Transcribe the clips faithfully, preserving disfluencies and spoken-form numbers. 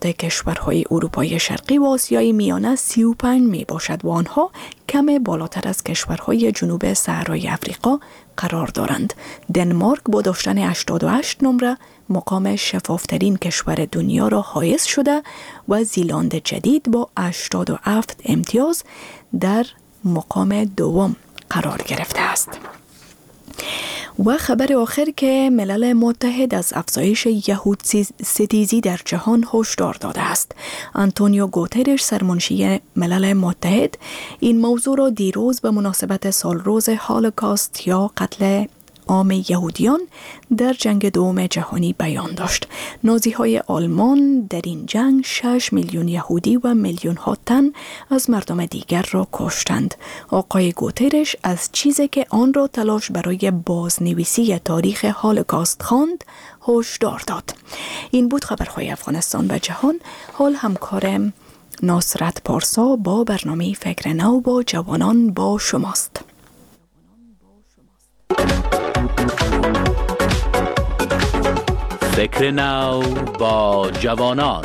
کشورهای اروپای شرقی و آسیای میانه سی و پنج می باشد و آنها کم بالاتر از کشورهای جنوب صحرای افریقا قرار دارند. دنمارک با داشتن هشتاد و هشت نمره مقام شفافترین کشور دنیا را حائز شده و زیلند جدید با هشتاد و هفت امتیاز در مقام دوم قرار گرفته است. و خبر آخر که ملل متحد از افزایش یهود ستیزی در جهان هشدار داده است. آنتونیو گوترش سرمنشی ملل متحد این موضوع را دیروز به مناسبت سالروز هولوکاست یا قتل عام یهودیان در جنگ دوم جهانی بیان داشت. نازی‌های آلمان در این جنگ شش میلیون یهودی و میلیون ها تن از مردم دیگر را کشتند. آقای گوترش از چیزی که آن را تلاش برای بازنویسی تاریخ هولوکاست خواند هشدار داد. این بود خبرهای افغانستان و جهان. حال همکارم نصرت پارسا با برنامه فکر نو با جوانان با شماست. فکر نو با جوانان.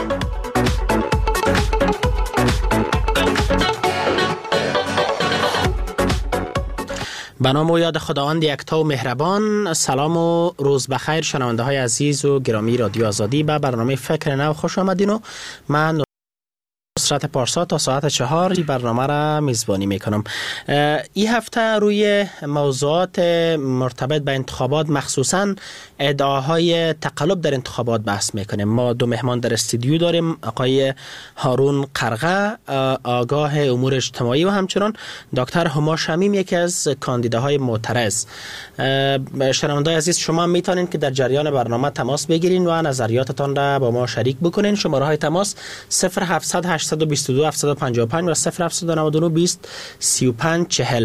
به نام و یاد خداوند یکتا و مهربان. سلام و روز بخیر شنونده های عزیز و گرامی رادیو آزادی. به برنامه فکر نو خوش آمدین و من نصرت پارسا تا ساعت چهار برنامه را میزبانی میکنم. این هفته روی موضوعات مرتبط به انتخابات مخصوصا ادعاهای تقلب در انتخابات بحث میکنیم. ما دو مهمان در استودیو داریم، آقای هارون قرغه آگاه امور اجتماعی و همچنان دکتر هما شمیم یکی از کاندیداهای معترض. شنوندگان عزیز شما میتونین که در جریان برنامه تماس بگیرین و نظریاتتان را با ما شریک بکنین. شماره های تماس صفر هفتصد هشتصد و بیست و دو هفتصد و پنجاه و پنج و صفر هفتصد و نود و نه بیست سی و پنج چهل.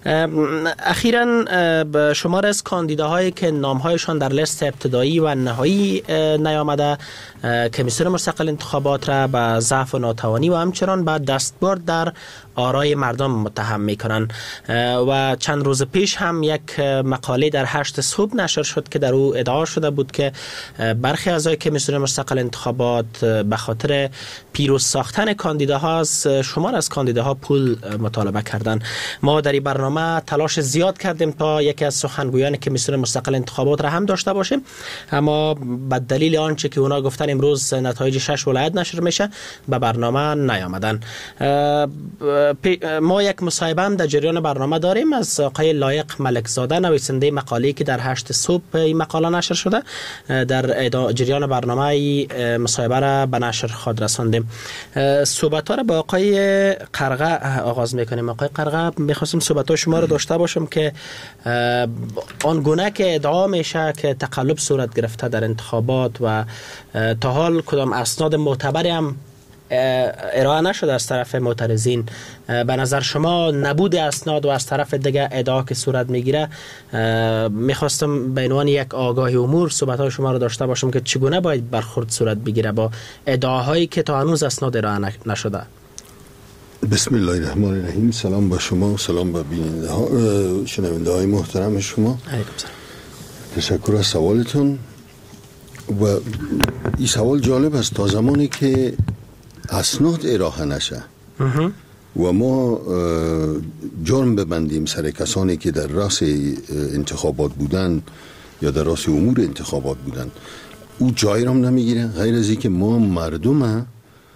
اخیراً شمار از کاندیداهایی که نامهایشان در لیست ابتدایی و نهایی نیامده کمیسیون مستقل انتخابات را به ضعف و ناتوانی و همچنان به دستبرد در آرای مردم متهم میکنن و چند روز پیش هم یک مقاله در هشت صبح نشر شد که در او ادعا شده بود که برخی اعضای کمیسیون مستقل انتخابات به خاطر پیروز ساختن کاندیداها از شمار از کاندیداها پول مطالبه کردن. ما در این برنامه تلاش زیاد کردیم تا یکی از سخنگویان کمیسیون مستقل انتخابات را هم داشته باشیم، اما به دلیل آنچه که اونا گفتن امروز نتایج شش ولایت نشر میشه به برنامه نیامدن. ما یک مصاحبه هم در جریان برنامه داریم از آقای لایق ملکزاده، نویسنده مقاله‌ای که در هشت صبح این مقاله نشر شده. در جریان برنامه مصاحبه را به نشر خواهد رساندیم. صحبت‌ها را با آقای قرغه آغاز می‌کنیم. آقای قرغه، می‌خواستم صحبت‌های شما را داشته باشم که آن گونه که ادعا میشه که تقلب صورت گرفته در انتخابات و تا حال کدام اسناد معتبری هم ارائه نشده از طرف معترضین، به نظر شما نبود اسناد و از طرف دیگه ادعا که صورت میگیره، میخواستم به عنوان یک آگاهی امور صحبت‌های شما رو داشته باشم که چگونه باید برخورد صورت بگیره با ادعاهایی که تا هنوز اسناد ارائه نشده. بسم الله الرحمن الرحیم. سلام با شما و سلام با بیننده ها شنونده های محترم شما. تشکر از سوالتون. و این سوال جالب است. تا زمانی که اسناد ارائه نشه و ما جرم ببندیم سر کسانی که در راس انتخابات بودن یا در راس امور انتخابات بودن، او جایی را نمیگیره غیر از اینکه ما مردم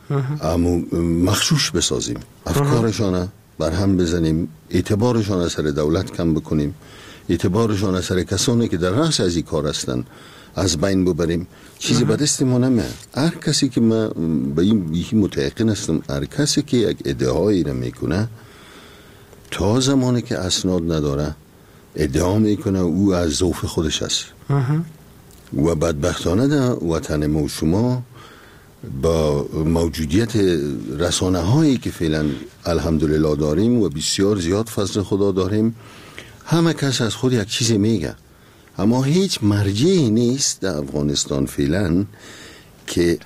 مخشوش بسازیم، افکارشان بر هم بزنیم، اعتبارشان از سر دولت کم بکنیم، اعتبارشان از سر کسانی که در راس از این کار هستن از بین ببریم. چیزی به دست ما نمیاد. هر کسی که من به این بیهی متعقن هستم، هر کسی که یک ادعایی را میکنه تا زمانی که اسناد نداره ادعا میکنه او از ذوق خودش است. و بدبختانه در وطن ما و شما با موجودیت رسانه هایی که فعلا الحمدلله داریم و بسیار زیاد فضل خدا داریم، همه کس از خود یک چیزی میگه، اما هیچ مرجعی نیست در افغانستان فعلا که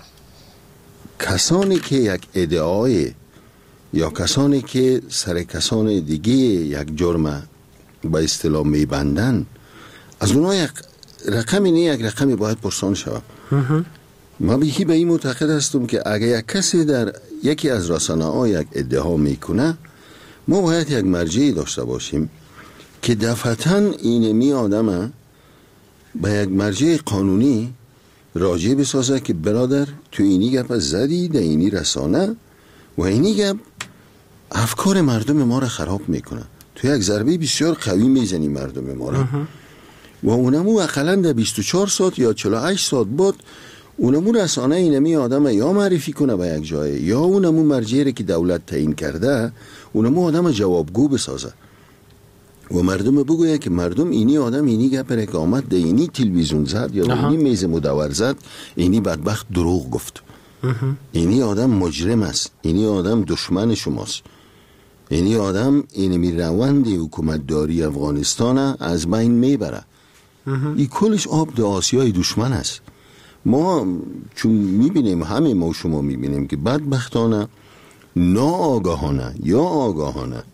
کسانی که یک ادعای یا کسانی که سر کسان دیگه یک جرم به اصطلاح میبندن از اونها یک رقمی نه یک رقمی باید پرسان شود. ما بیهی به این معتقد هستم که اگر یک کسی در یکی از رسانه ها یک ادعا میکنه، ما باید یک مرجعی داشته باشیم که دفعتاً اینمی آدم به یک مرجع قانونی راجع بسازه که برادر تو اینی گپ زدی در اینی رسانه و اینی گپ افکار مردم ما را خراب میکنه، تو یک ضربه بسیار قوی میزنی مردم ما را و اونمو اقلا در بیست و چهار ساعت یا چهل و هشت ساعت بعد اونمو رسانه اینمی آدم یا معرفی کنه به یک جای یا اونمو مرجعی که دولت تعیین کرده اونمو آدم جوابگو بسازه و مردم بگویه که مردم اینی آدم اینی گپره که آمد ده اینی تلویزیون زد یا ده اینی میز مدور زد، اینی بدبخت دروغ گفت، اینی آدم مجرم است، اینی آدم دشمن شماست، اینی آدم اینمی روند حکومتداری افغانستان از بین میبره. این کلش آب ده آسیای دشمن است. ما چون میبینیم، همه ما شما میبینیم که بدبختانه ناآگاهانه یا آگاهانه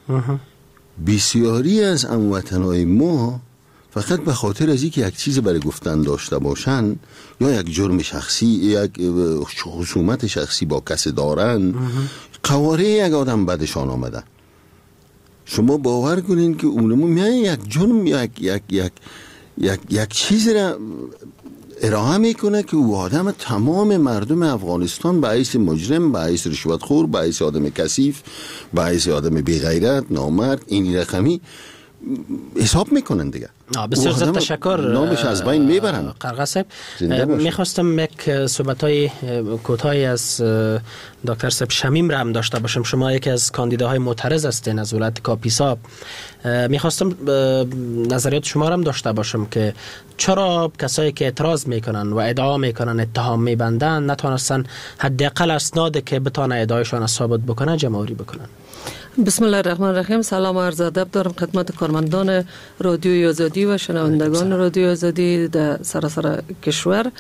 بسیاری از هموطنهای ما فقط به خاطر از اینکه یک چیز برای گفتن داشته باشن یا یک جرم شخصی، یک خصومت شخصی با کسی دارن، قواره یک آدم بدشان آمده. شما باور کنین که اونمو میان یک جرم یک یک یک یک یک چیز را ارائه میکنه که او آدم تمام مردم افغانستان به حیث مجرم، به حیث رشوتخور، به حیث آدم کثیف، به حیث آدم بی‌غیرت، نامرد، این رقمی حساب میکنن دیگه. بسیار زیاد تشکر. نامش از بین میبرن. قرقه صاحب، میخواستم یک صحبت‌های کوتاهی از دکتر صاحب شمیم را هم داشته باشم. شما یکی از کاندیداهای معترض هستین از ولایت کاپیسا. میخواستم نظریات شما را هم داشته باشم که چرا کسایی که اعتراض میکنن و ادعا میکنن، اتهام میبندن، نتونستن حداقل اسنادی که بتونه ادعایشان ثابت بکنه جمع‌آوری بکنن. بسم الله الرحمن الرحیم. سلام و عرض ادب دارم خدمت کارمندان رادیوی آزادی و شنوندگان رادیوی آزادی در سراسر کشور.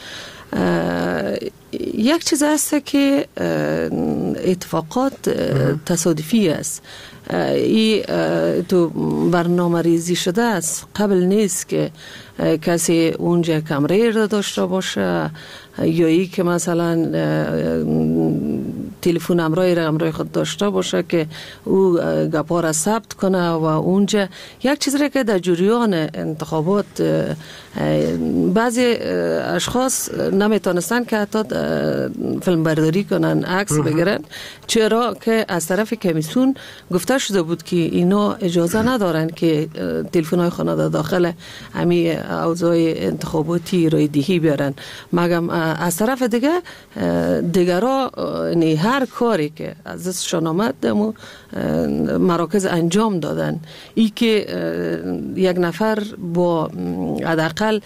یک چیز هست که اتفاقات تصادفی است. این تو برنامه ریزی شده است. قبل نیست که کسی اونجا کمره را داشته باشه یا ای که مثلا تلفن همراهی را همراه خود داشته باشه که او گپا را ثبت کنه و اونجا یک چیز را که در جریان انتخابات بعضی اشخاص نمیتونستن که حتی فیلم برداری کنن، عکس بگیرن، چرا که از طرف کمیسیون گفته شده بود که اینا اجازه ندارن که تلفن‌های خانواده داخل همین اوضاع انتخاباتی رای دهی بیارن. مگم از طرف دیگه دیگرها یعنی هر کاری که از دستشان آمد دمو مراکز انجام دادن. ای که یک نفر با حداقل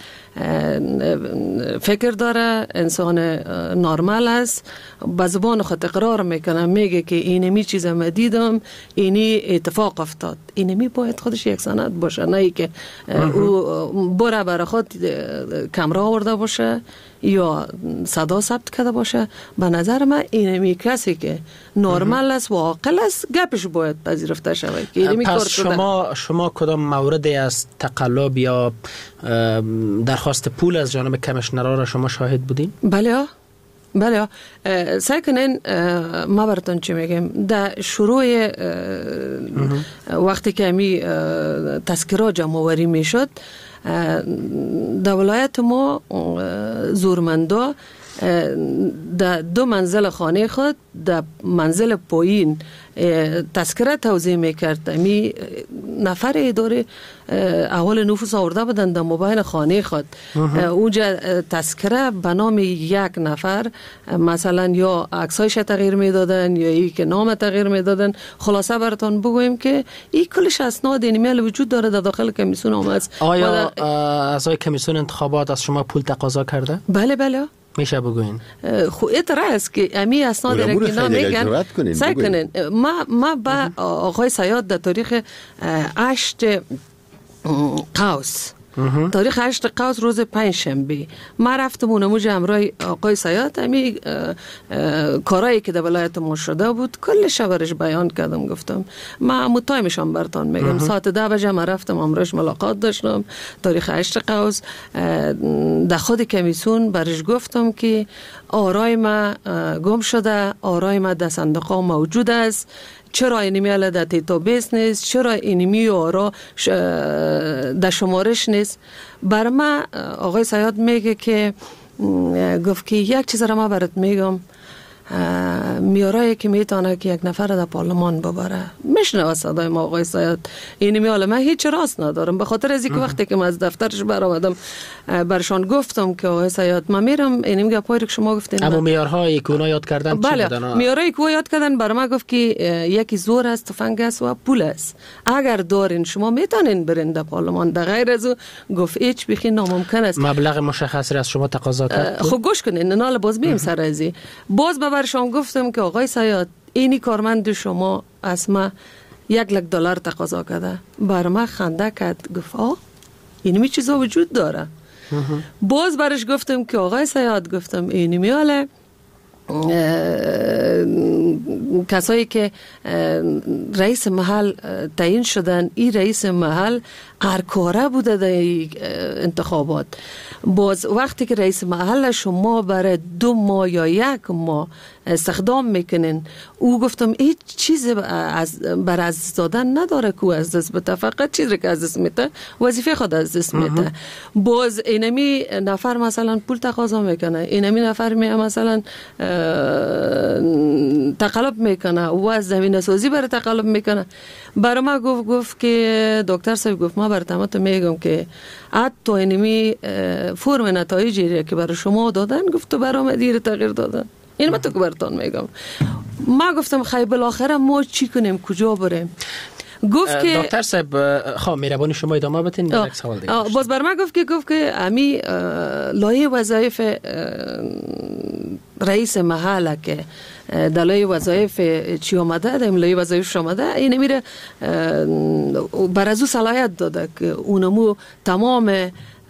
فکر داره، انسان نرمال است، به زبان خود اقرار میکنه، میگه که اینمی چیز ما دیدم، اینی اتفاق افتاد. اینمی باید خودش یک سند باشه، نه ای که او بره برای خود کمره آورده باشه یا صدا ثبت کرده باشه. به نظر من اینمی کسی که نرمال است و عاقل است گپش باید پذیرفته شود. پس شما شما کدام موردی از تقلب یا درخواست پول از جانب کمیشنرها را شما شاهد بودین؟ بله بله. سعی کنین ما براتون چی میگم، در شروع وقتی که همی تذکرات جمع آوری میشد در ولایت ما زورمندا در دو منزل خانه خود در منزل پایین تذکره توزیع میکرد. می نفر اداره اول نفوس آورده بودن در موبایل خانه خود. اونجا تذکره به نام یک نفر مثلا یا عکسایش تغییر میدادن یا ای که نام تغییر میدادن. خلاصه براتون بگویم که این کلش اسناد اینمیل وجود داره در داخل کمیسیون آمد. آیا اعضای کمیسیون انتخابات از شما پول تقاضا کرده؟ بله بله. میشه بگوین؟ خو اعتراض که امی اسناد را که نمیگن سعی کنین. ما ما با آقای سیاد در تاریخ هشت قوس تاریخ هشت قوس روز پنج شنبه ما رفتم اونمو همراه آقای سیاد امی کارایی که در ولایت ما شده بود کل شبرش بیان کردم. گفتم ما متایمشان برتان میگم ساعت ده بجه ما رفتم امروز ملاقات داشتم تاریخ هشت قوس در خود کمیسیون برش گفتم که آرای ما گم شده، آرای ما در صندوق موجود است، چرا اینمی حالا در دیتابیس نیست، چرا اینمی آرا در شمارش نیست. بر ما آقای سیاد میگه که گفت که یک چیز را ما برات میگم، میارایی که میتونه که یک نفر در پارلمان ببره. میشنه صدای ما آقای سیاد اینمی حالا من هیچ راست ندارم، به خاطر از اینکه وقتی که من از دفترش برآمدم برشان گفتم که آقای سیاد ما میرم اینمی گپایی که شما گفتین. اما میارهای که اونا یاد کردن چی بله بودن؟ میارایی که یاد کردن برای ما گفت که یکی زور است، تفنگ است و پول است، اگر دارین شما میتونین برین در پارلمان، در غیر از او گفت هیچ بخی ناممکن است. مبلغ مشخصی از شما تقاضا کرد؟ خب گوش کنین نال باز بیم سر ازی باز برشان گفتم که آقای سیاد اینی کارمند شما از ما یک لک دلار تقاضا کرده. بر ما خنده کرد، گفت آه اینمی چیزا وجود داره. باز برش گفتم که آقای سیاد گفتم اینمی حاله کسایی که رئیس محل تعیین شدن، این رئیس محل قرکاره بوده در انتخابات. باز وقتی که رئیس محل شما برای دو ماه یا یک ماه استخدام میکنین، او گفتم هیچ چیز از بر از دادن نداره که از دست بده، فقط چیزی که از دست میده وظیفه خود از دست میده. باز اینمی نفر مثلا پول تقاضا میکنه، اینمی نفر می مثلا تقلب میکنه و از زمین سازی برای تقلب میکنه. برای ما گفت گفت که دکتر صاحب گفت ما برای تو میگم که حتی اینمی فرم نتایجی که برای شما دادن گفت تو برای ما دیر تغییر دادن. این من تو که براتون میگم. ما گفتم خیلی بالاخره ما چی کنیم، کجا بریم؟ گفت که دکتر صاحب خب مهربانی شما ادامه بدین. یک سوال دیگه باز بر من گفت که گفت که امی لایه وظایف رئیس محل که دلایل وظایف چی آمده در لایه وظایف آمده این میره بر از او صلاحیت داده که اونمو تمام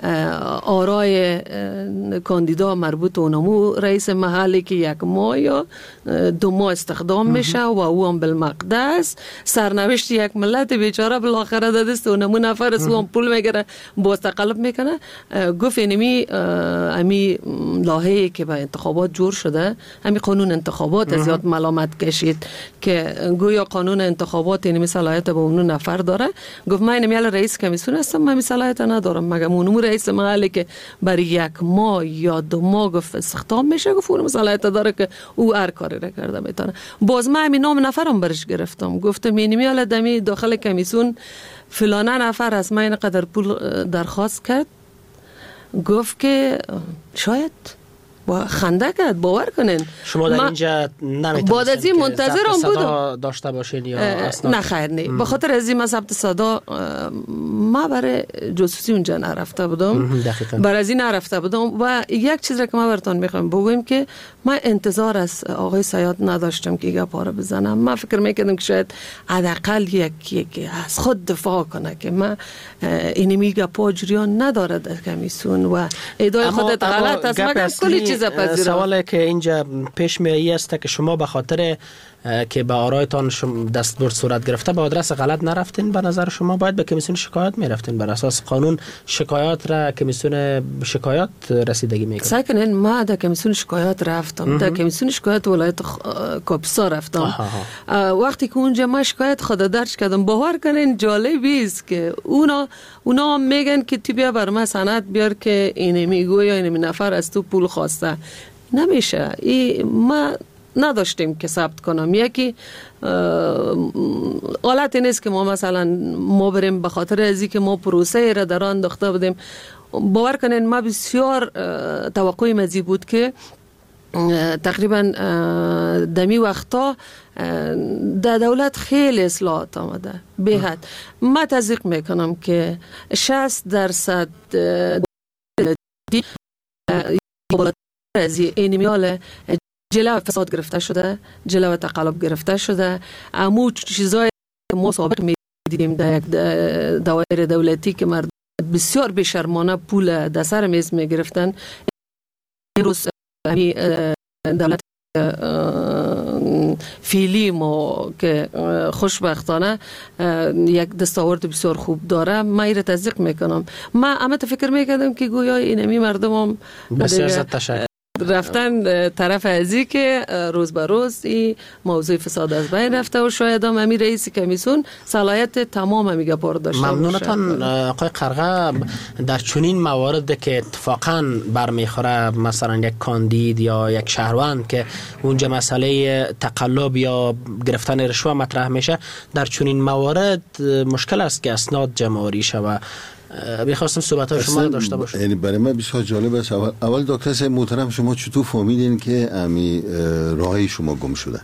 آرای کاندیدا مربوط اونمو رئیس محلی که یک ماه یا دو ماه استخدام میشه و او هم بالمقدس سرنوشت یک ملت بیچاره بالاخره دادست اونمو نفر از او هم پول میگره باز تقلب میکنه. گفت اینمی امی لاهی که به انتخابات جور شده، امی قانون انتخابات از یاد ملامت کشید که گویا قانون انتخابات اینمی صلاحیت به اون نفر داره. گفت من اینمی رئیس کمیسیون هستم، من صلاحیت ندارم، مگه اونمو رئیس محلی که برای یک ماه یا دو ماه گفت استخدام میشه، گفت اون صلاحیت داره که او هر کاری را کرده میتونه. باز من همین نام نفرم برش گرفتم، گفتم اینمی حالا دمی داخل کمیسیون فلانه نفر از من اینقدر پول درخواست کرد. گفت که شاید با خنده کرد، باور کنین. شما در اینجا نمیتونستین بعد از این منتظرم بودم داشته باشین یا نه خیر نه به خاطر از این ثبت صدا ما برای جاسوسی اونجا نرفته بودم، برای از این نرفته بودم. و یک چیز را که ما براتون میخوام بگم که ما انتظار از آقای سیاد نداشتم که گپ را بزنم. ما فکر میکردم که شاید حداقل یک یک از خود دفاع کنه که ما اینمی گپا جریان نداره در کمیسیون و ادعای خودت غلط است. مگر کلی چیز پذیرم. سوالی که اینجا پیش میایی است که شما به خاطر که به آرایتان دستبرد صورت گرفته به آدرس غلط نرفتین، به نظر شما باید به کمیسیون شکایت میرفتین. بر اساس قانون شکایات را کمیسیون شکایات رسیدگی میکنه. سعی کنین ما در کمیسیون شکایات رفتم، در کمیسیون شکایات ولایت کاپیسا رفتم. وقتی که اونجا ما شکایت خود درج کردم، باور کنین جالبی است که اونا اونا میگن که تو بیا بر ما سند بیار که اینه میگه یا اینه نفر از تو پول خواسته. نمیشه. ای ما نداشتیم که ثبت کنم. یکی حالت نیست که ما مثلا ما بریم به خاطر ازی که ما پروسه را در آن انداخته بودیم. باور کنین ما بسیار توقعی مزی بود که تقریبا دمی وقتا در دولت خیلی اصلاحات آمده به حد. ما تصدیق میکنم که شصت درصد از این میال جلو فساد گرفته شده، جلو تقلب گرفته شده. امو چیزای ما سابق میدیدیم در یک دوایر دولتی که مردم بسیار بیشرمانه پول در سر میز میگرفتن. روز دولت فعلی ما که خوشبختانه یک دستاورد بسیار خوب داره، ما ایره تصدیق میکنم. ما اما فکر میکردم که گویا اینمی مردم هم بسیار زد تشکر رفتن طرف ازی که روز به روز این موضوع فساد از بین رفته و شاید هم امی رئیس کمیسیون صلاحیت تمام امی گپا رو داشته باشه. ممنونتان آقای قرغه. در چنین موارد که اتفاقا برمیخوره، مثلا یک کاندید یا یک شهروند که اونجا مسئله تقلب یا گرفتن رشوه مطرح میشه، در چنین موارد مشکل است که اسناد جمع‌آوری شود. می‌خواستم صحبت‌های شما رو داشته باشم. یعنی برای من بسیار جالب است. اول, اول دکتر صاحب محترم، شما چطور فهمیدین که امی راهی شما گم شده؟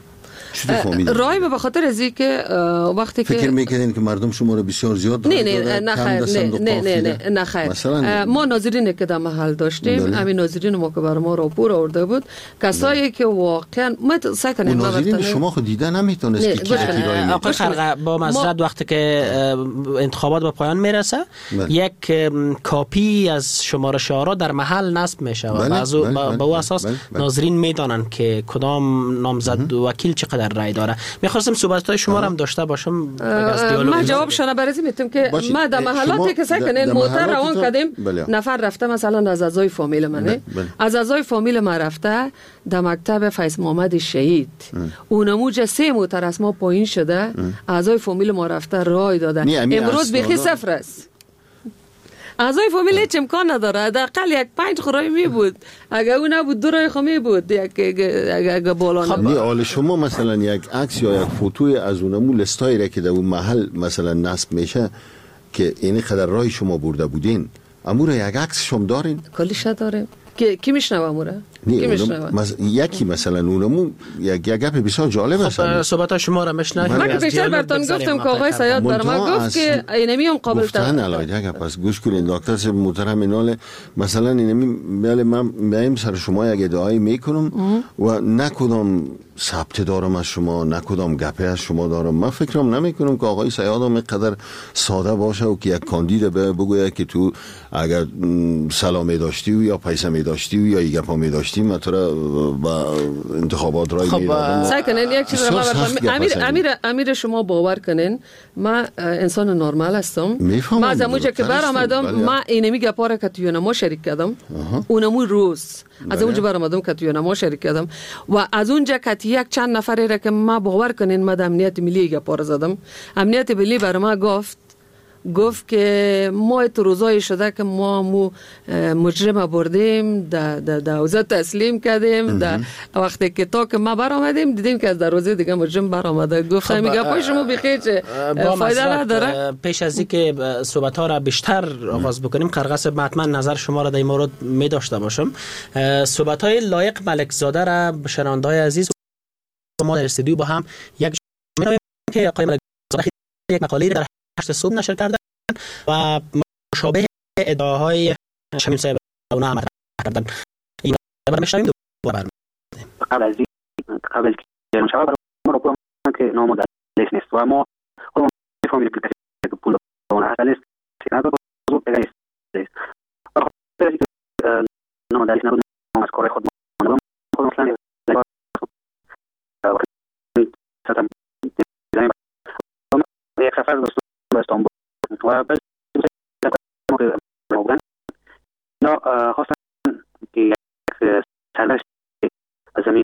رای به خاطر از که وقتی که فکر میکنین که مردم شما رو بسیار زیاد نه نه نه خیر نه نه نه نه خیر. ما ناظرین که در محل داشتیم، همین ناظرین ما که بر ما راپور آورده بود، کسایی که واقعا ما سعی کنیم ناظرین شما خود دیده نمیتونست که چه رای میده. آقای قرغه، با معذرت وقتی که انتخابات به پایان میرسه یک کاپی از شماره شعارا در محل نصب میشه و با او اساس ناظرین میدانن که کدام نامزد وکیل چقدر رای داره. می‌خواستم صحبت‌های شما رو هم داشته باشم. من جوابشون بررسی میتونم که ما در محلاتی که سکنن موتر روان کردیم، نفر رفته مثلا از اعضای فامیل منه، از اعضای فامیل ما رفته در مکتب فیض محمد شهید، اونموج سه موتر از ما پایین شده، اعضای فامیل ما رفته رای دادن. امروز بخی صفر است. اعضای فامیل هیچ امکان نداره. حداقل یک پنج خورای می بود. اگه اون نبود دو رای خو می بود. یک اگه اگه بالا نبود. خب حال شما مثلا یک عکس یا یک فوتوی از اونمو لستایی را که در اون محل مثلا نصب میشه که این قدر رای شما برده بودین، امور یک عکس شما دارین؟ کلیش داریم. کی کی میشنوه اموره؟ کی میشنوه؟ مز... یکی مثلا اونمو یک گپ بسیار جالب است. خب صحبت شما را میشنویم. من بیشتر براتون گفتم که آقای سیاد بر ما گفت که اینمی هم قابل گفتن علاوه پس گوش کنید دکتر صاحب محترم، اینال مثلا اینمی بله من میایم سر شما یک ادعایی میکنم و نکدام ثبت دارم از شما، نکدام گپه از شما دارم. من فکرم نمیکنم که آقای سیاد هم اینقدر ساده باشه و که یک کاندید بگوید که تو اگر سلامی داشتی و یا پیسه می داشتی و یا گپا می داشتی من تو را با انتخابات رای میدادم. سعی کنین یک چیز را امیر امیر امیر شما باور کنین من انسان نرمال هستم. ما از اونجا که برآمدم ما اینمی گپا را که توی ما شریک کردم، اونمو روز از اونجا برآمدم که توی ما شریک کردم و از اونجا که یک چند نفری را که ما باور کنین ما امنیت ملی گپا را زدم. امنیت ملی بر ما گفت گفت که ما تو روزای شده که ما مو مجرم بردیم در در حوزه تسلیم کردیم. در وقتی که تا که ما برآمدیم دیدیم که از دروازه دیگه مجرم برآمده. گفتم میگه پای شما بخیر فایده نداره. پیش از اینکه صحبت ها را بیشتر آغاز بکنیم قرغه صاحب حتما نظر شما را در این مورد می داشته باشم. صحبت های لایق ملک زاده را شنونده های عزیز ما در استودیو با هم یک جمله که آقای ملک زاده یک مقاله در هشت صبح نشر کردن و مشابه ادعاهای شمیم صاحب اونا مطرح کردن. این بر میشنویم دو بر قبل از قبل که شما ما رو که نام در لیست نیست و ما خودمون میفهمیم که کسی پول اون اصل است نه تو زود بگیرید نام در لیست نبود از کار خود ما خودمون اصلا یک سفر دوست استانبول و بعد نه خواستن که یک سرنوشت از زمین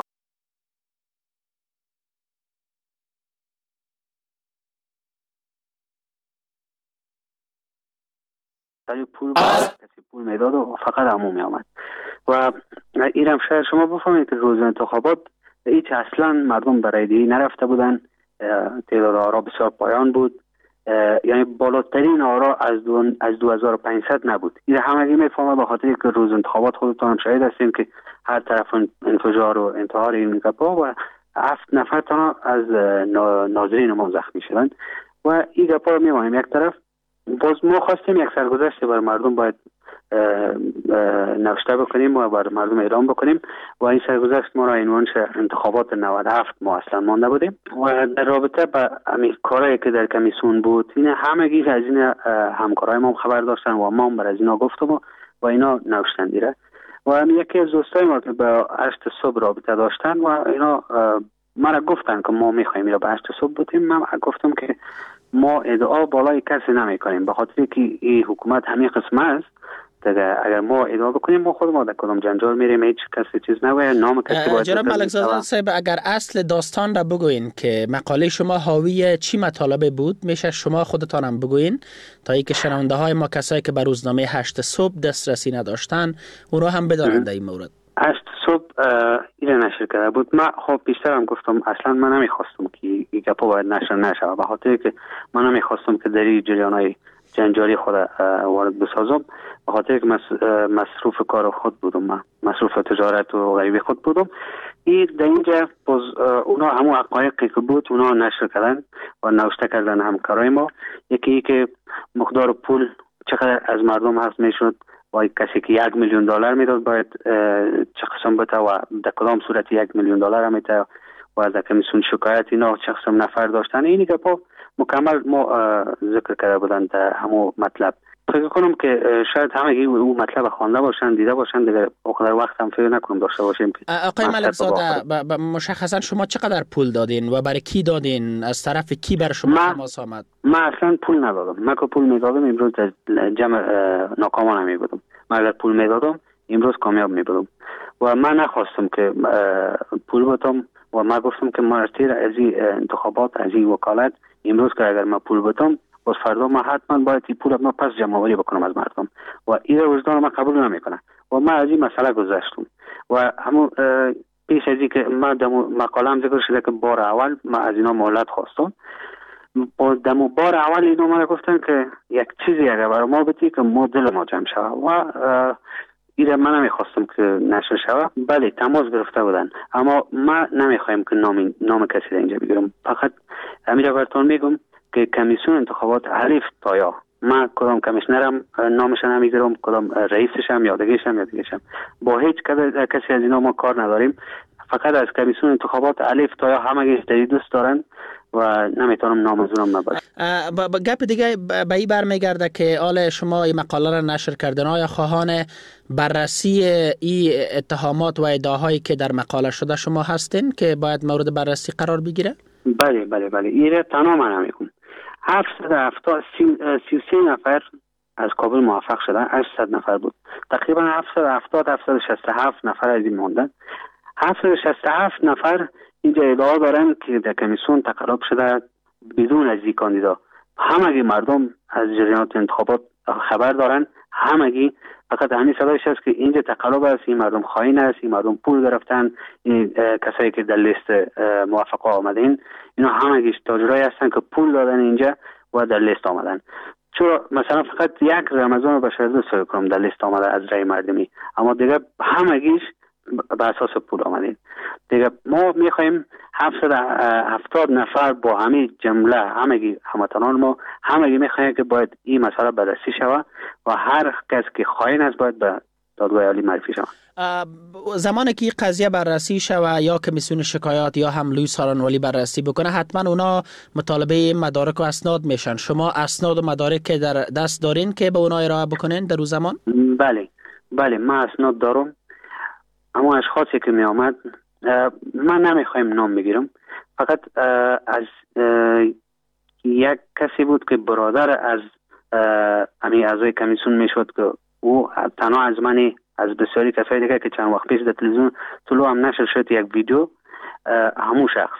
تا پول کسی پول میداد و فقط همون می آمد و اینم شاید شما بفهمید که روز انتخابات هیچ اصلا مردم برای دی نرفته بودن. تعداد آرا بسیار پایان بود، یعنی بالاترین آرا از دو از دو هزار و پانصد نبود. این همگی میفهمه به خاطر که روز انتخابات خودتون شاهد هستیم که هر طرف انفجار و انتحار این گپا و هفت نفر تا از ناظرین ما زخمی شدند و این گپا رو می‌مانیم یک طرف. باز ما خواستیم یک سرگذشت بر مردم باید نوشته بکنیم و بر مردم اعلام بکنیم. و این سرگذشت ما را عنوان انتخابات نود و هفت ما اصلا مانده بودیم و در رابطه با همین کارهایی که در کمیسیون بود این همگی از این همکارای ما خبر داشتن و ما هم بر از اینا گفتم و اینا نوشتن دیره. و همین یکی از دوستای ما که با هشت صبح رابطه داشتن و اینا مرا گفتن که ما میخوایم اینا به هشت صبح بودیم. من گفتم که ما ادعا بالای کسی نمی کنیم به خاطر که این حکومت همین قسم است. اگر ما ادعا بکنیم ما خود ما در کدام جنجال میریم هیچ کسی چیز نوه نام کسی باید جناب ملک زاده صاحب اگر اصل داستان را بگوین که مقاله شما حاوی چی مطالب بود میشه شما خودتان هم بگوین تا اینکه شنونده های ما کسایی که به روزنامه هشت صبح دسترسی نداشتن اون را هم بدانند در این مورد. هشت صبح این نشر کرده بود. من خب بیشتر هم گفتم اصلا من نمیخواستم که این گپا باید نشر نشه به خاطر که من نمیخواستم که در این جریانای جنجالی خود وارد بسازم به خاطر که مصروف کار خود بودم. من مصروف تجارت و غیبی خود بودم. این در اینجا باز اونا همون حقایقی که بود اونا نشر کردن و نوشته کردن همکارای ما. یکی ای که مقدار پول چقدر از مردم هست میشد و کسی که یک میلیون دلار میداد باید چه قسم بته و در کدام صورت یک میلیون دلار هم میته و در کمیسیون شکایت اینا چه قسم نفر داشتن. اینی که با مکمل ما ذکر کرده بودن در همون مطلب. فکر کنم که شاید همه اون مطلب خوانده باشن دیده باشن دیگه اقدر وقت هم فکر نکنم داشته باشیم. آقای ملک زاده مشخصا شما چقدر پول دادین و برای کی دادین؟ از طرف کی بر شما تماس آمد؟ من اصلا پول ندادم. من که پول میدادم امروز جمع ناکامان می بودم. من اگر پول میدادم امروز کامیاب می بودم و من نخواستم که پول بدم و من گفتم که من از این انتخابات از این وکالت امروز که اگر من پول بدم باز فردا ما حتما باید این پول ما پس جمع آوری بکنم از مردم و این وجدان ما قبول نمیکنه و من از این مسئله گذشتم و همون پیش از این که من در مقاله هم ذکر شده که بار اول من از اینا مهلت خواستم. در بار اول اینا من گفتن که یک چیزی اگر برای ما بدی که ما دل ما جمع شود و ایره من نمیخواستم که نشر شود. بله تماس گرفته بودن اما ما نمیخوایم که نام نام کسی در اینجا بگیرم. فقط امیر برتون میگم که کمیسیون انتخابات الف تا یا من کدام کمیشنرم نامش نمیگیرم کدام رئیسشم یا دیگه‌شم یا دیگه‌شم با هیچ کسی از اینا ما کار نداریم. فقط از کمیسیون انتخابات الف تا یا همه گیش دوست دارن و نمیتونم نام از اونم نبرم. با گپ دیگه به این برمیگرده که آل شما این مقاله را نشر کردن آیا خواهان بررسی این اتهامات و ادعاهایی که در مقاله شده شما هستین که باید مورد بررسی قرار بگیره؟ بله بله بله ایره تنها من نمیگم. هفتصد و هفتاد سی و سه نفر از کابل موفق شدن. هشتصد نفر بود تقریبا هفتصد و هفتاد هفتصد و شصت و هفت نفر از این موندن. هفتصد و شصت و هفت نفر اینجا ادعا دارن که در کمیسیون تقلب شده بدون از این کاندیدا. همگی مردم از جریانات انتخابات خبر دارن. همگی فقط همین صدایش هست که اینجا تقلب است، این مردم خائن است، این مردم پول گرفتن، این کسایی که در لیست موفقه آمدین اینا همگیش تاجرایی هستن که پول دادن اینجا و در لیست آمدن. چرا مثلا فقط یک رمضان بشر دوست کنم در لیست آمده از رای مردمی اما دیگه همگیش به اساس پول آمدین. دیگه ما میخوایم هفتصد و هفتاد نفر با همین جمله همگی هموطنان ما همگی میخوایم که باید این مسئله بررسی شود و هر کس که خائن است باید به دادگاه عالی معرفی شود. زمانی که این قضیه بررسی شود یا کمیسیون شکایات یا هم لوی سارنوالی بررسی بکنه حتما اونا مطالبه مدارک و اسناد میشن. شما اسناد و مدارک که در دست دارین که به اونا ارائه بکنین در روز زمان؟ بله بله من اسناد دارم. اما اشخاصی که می آمد من نمیخوایم نام بگیرم فقط از یک کسی بود که برادر از همین اعضای کمیسیون میشد که او تنها از منی از بسیاری کسای دیگه که چند وقت پیش در تلویزیون طلوع هم نشر شد یک ویدیو همون شخص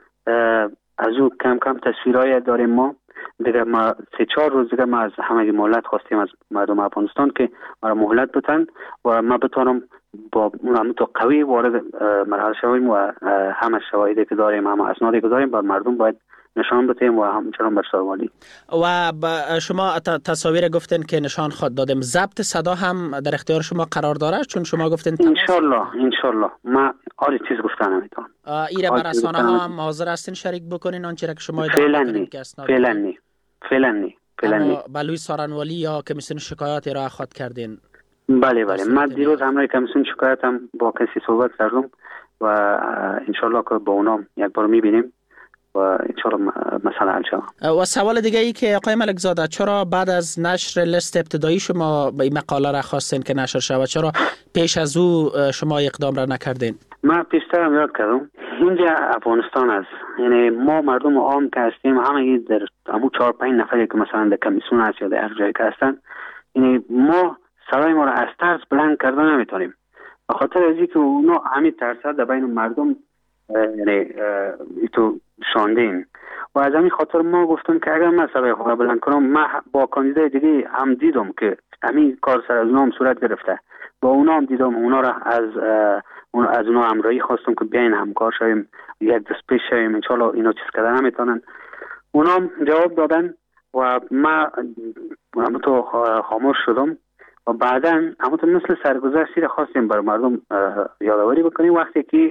از او کم کم تصویرهای داریم. ما دیگه ما سه چهار روز دیگه ما از همه مهلت خواستیم از مردم افغانستان که ما مهلت بتن و ما بتونم با همونطور قوی وارد مرحله شویم و همه شواهدی که داریم همه اسنادی که داریم بر مردم باید نشان بدیم و همچنان بر سروالی. و شما تصاویر گفتن که نشان خود دادیم، ضبط صدا هم در اختیار شما قرار داره؟ چون شما گفتن ان شاء الله ان شاء الله ما آری چیز گفتن نمیتونم. ایره بر رسانه ها هم حاضر هستین شریک بکنین آنچه که شما فعلا نی فعلا نی فعلا نی فعلا نی بلوی سارنوالی یا کمیسیون شکایات ارائه خود کردین؟ بله بله، من دیروز همراه کمیسیون شکایتم با کسی صحبت کردم و انشالله که با اونام یک بار میبینیم و انشالله مسئله حل شود. و سوال دیگه ای که آقای ملک زاده، چرا بعد از نشر لیست ابتدایی شما به این مقاله را خواستین که نشر شود؟ چرا پیش از او شما اقدام را نکردین؟ من پیشترم یاد کردم اینجا افغانستان است، یعنی ما مردم عام که هستیم همه در همون چهار پنج نفری که مثلا در کمیسیون هست یا در هر جایی که هستن، یعنی ما صدای ما را از ترس بلند کردن نمیتونیم، به خاطر از اینکه اونا همین ترس در بین مردم یعنی ایتو شاندین و از همین خاطر ما گفتم که اگر من صدای خود بلند کنم، من با کاندیدای دیگه هم دیدم که همین کار سر از اونا هم صورت گرفته، با اونا هم دیدم اونا را از از اونا همراهی خواستم که بیاین همکار شویم، یک دست پیش شویم، انشالله اینا چیز کردن نمیتونن. اونا هم جواب دادن و من همونطور خاموش شدم و بعدا همونطور مثل سرگذشتی را خواستیم بر مردم یادآوری بکنیم. وقتی که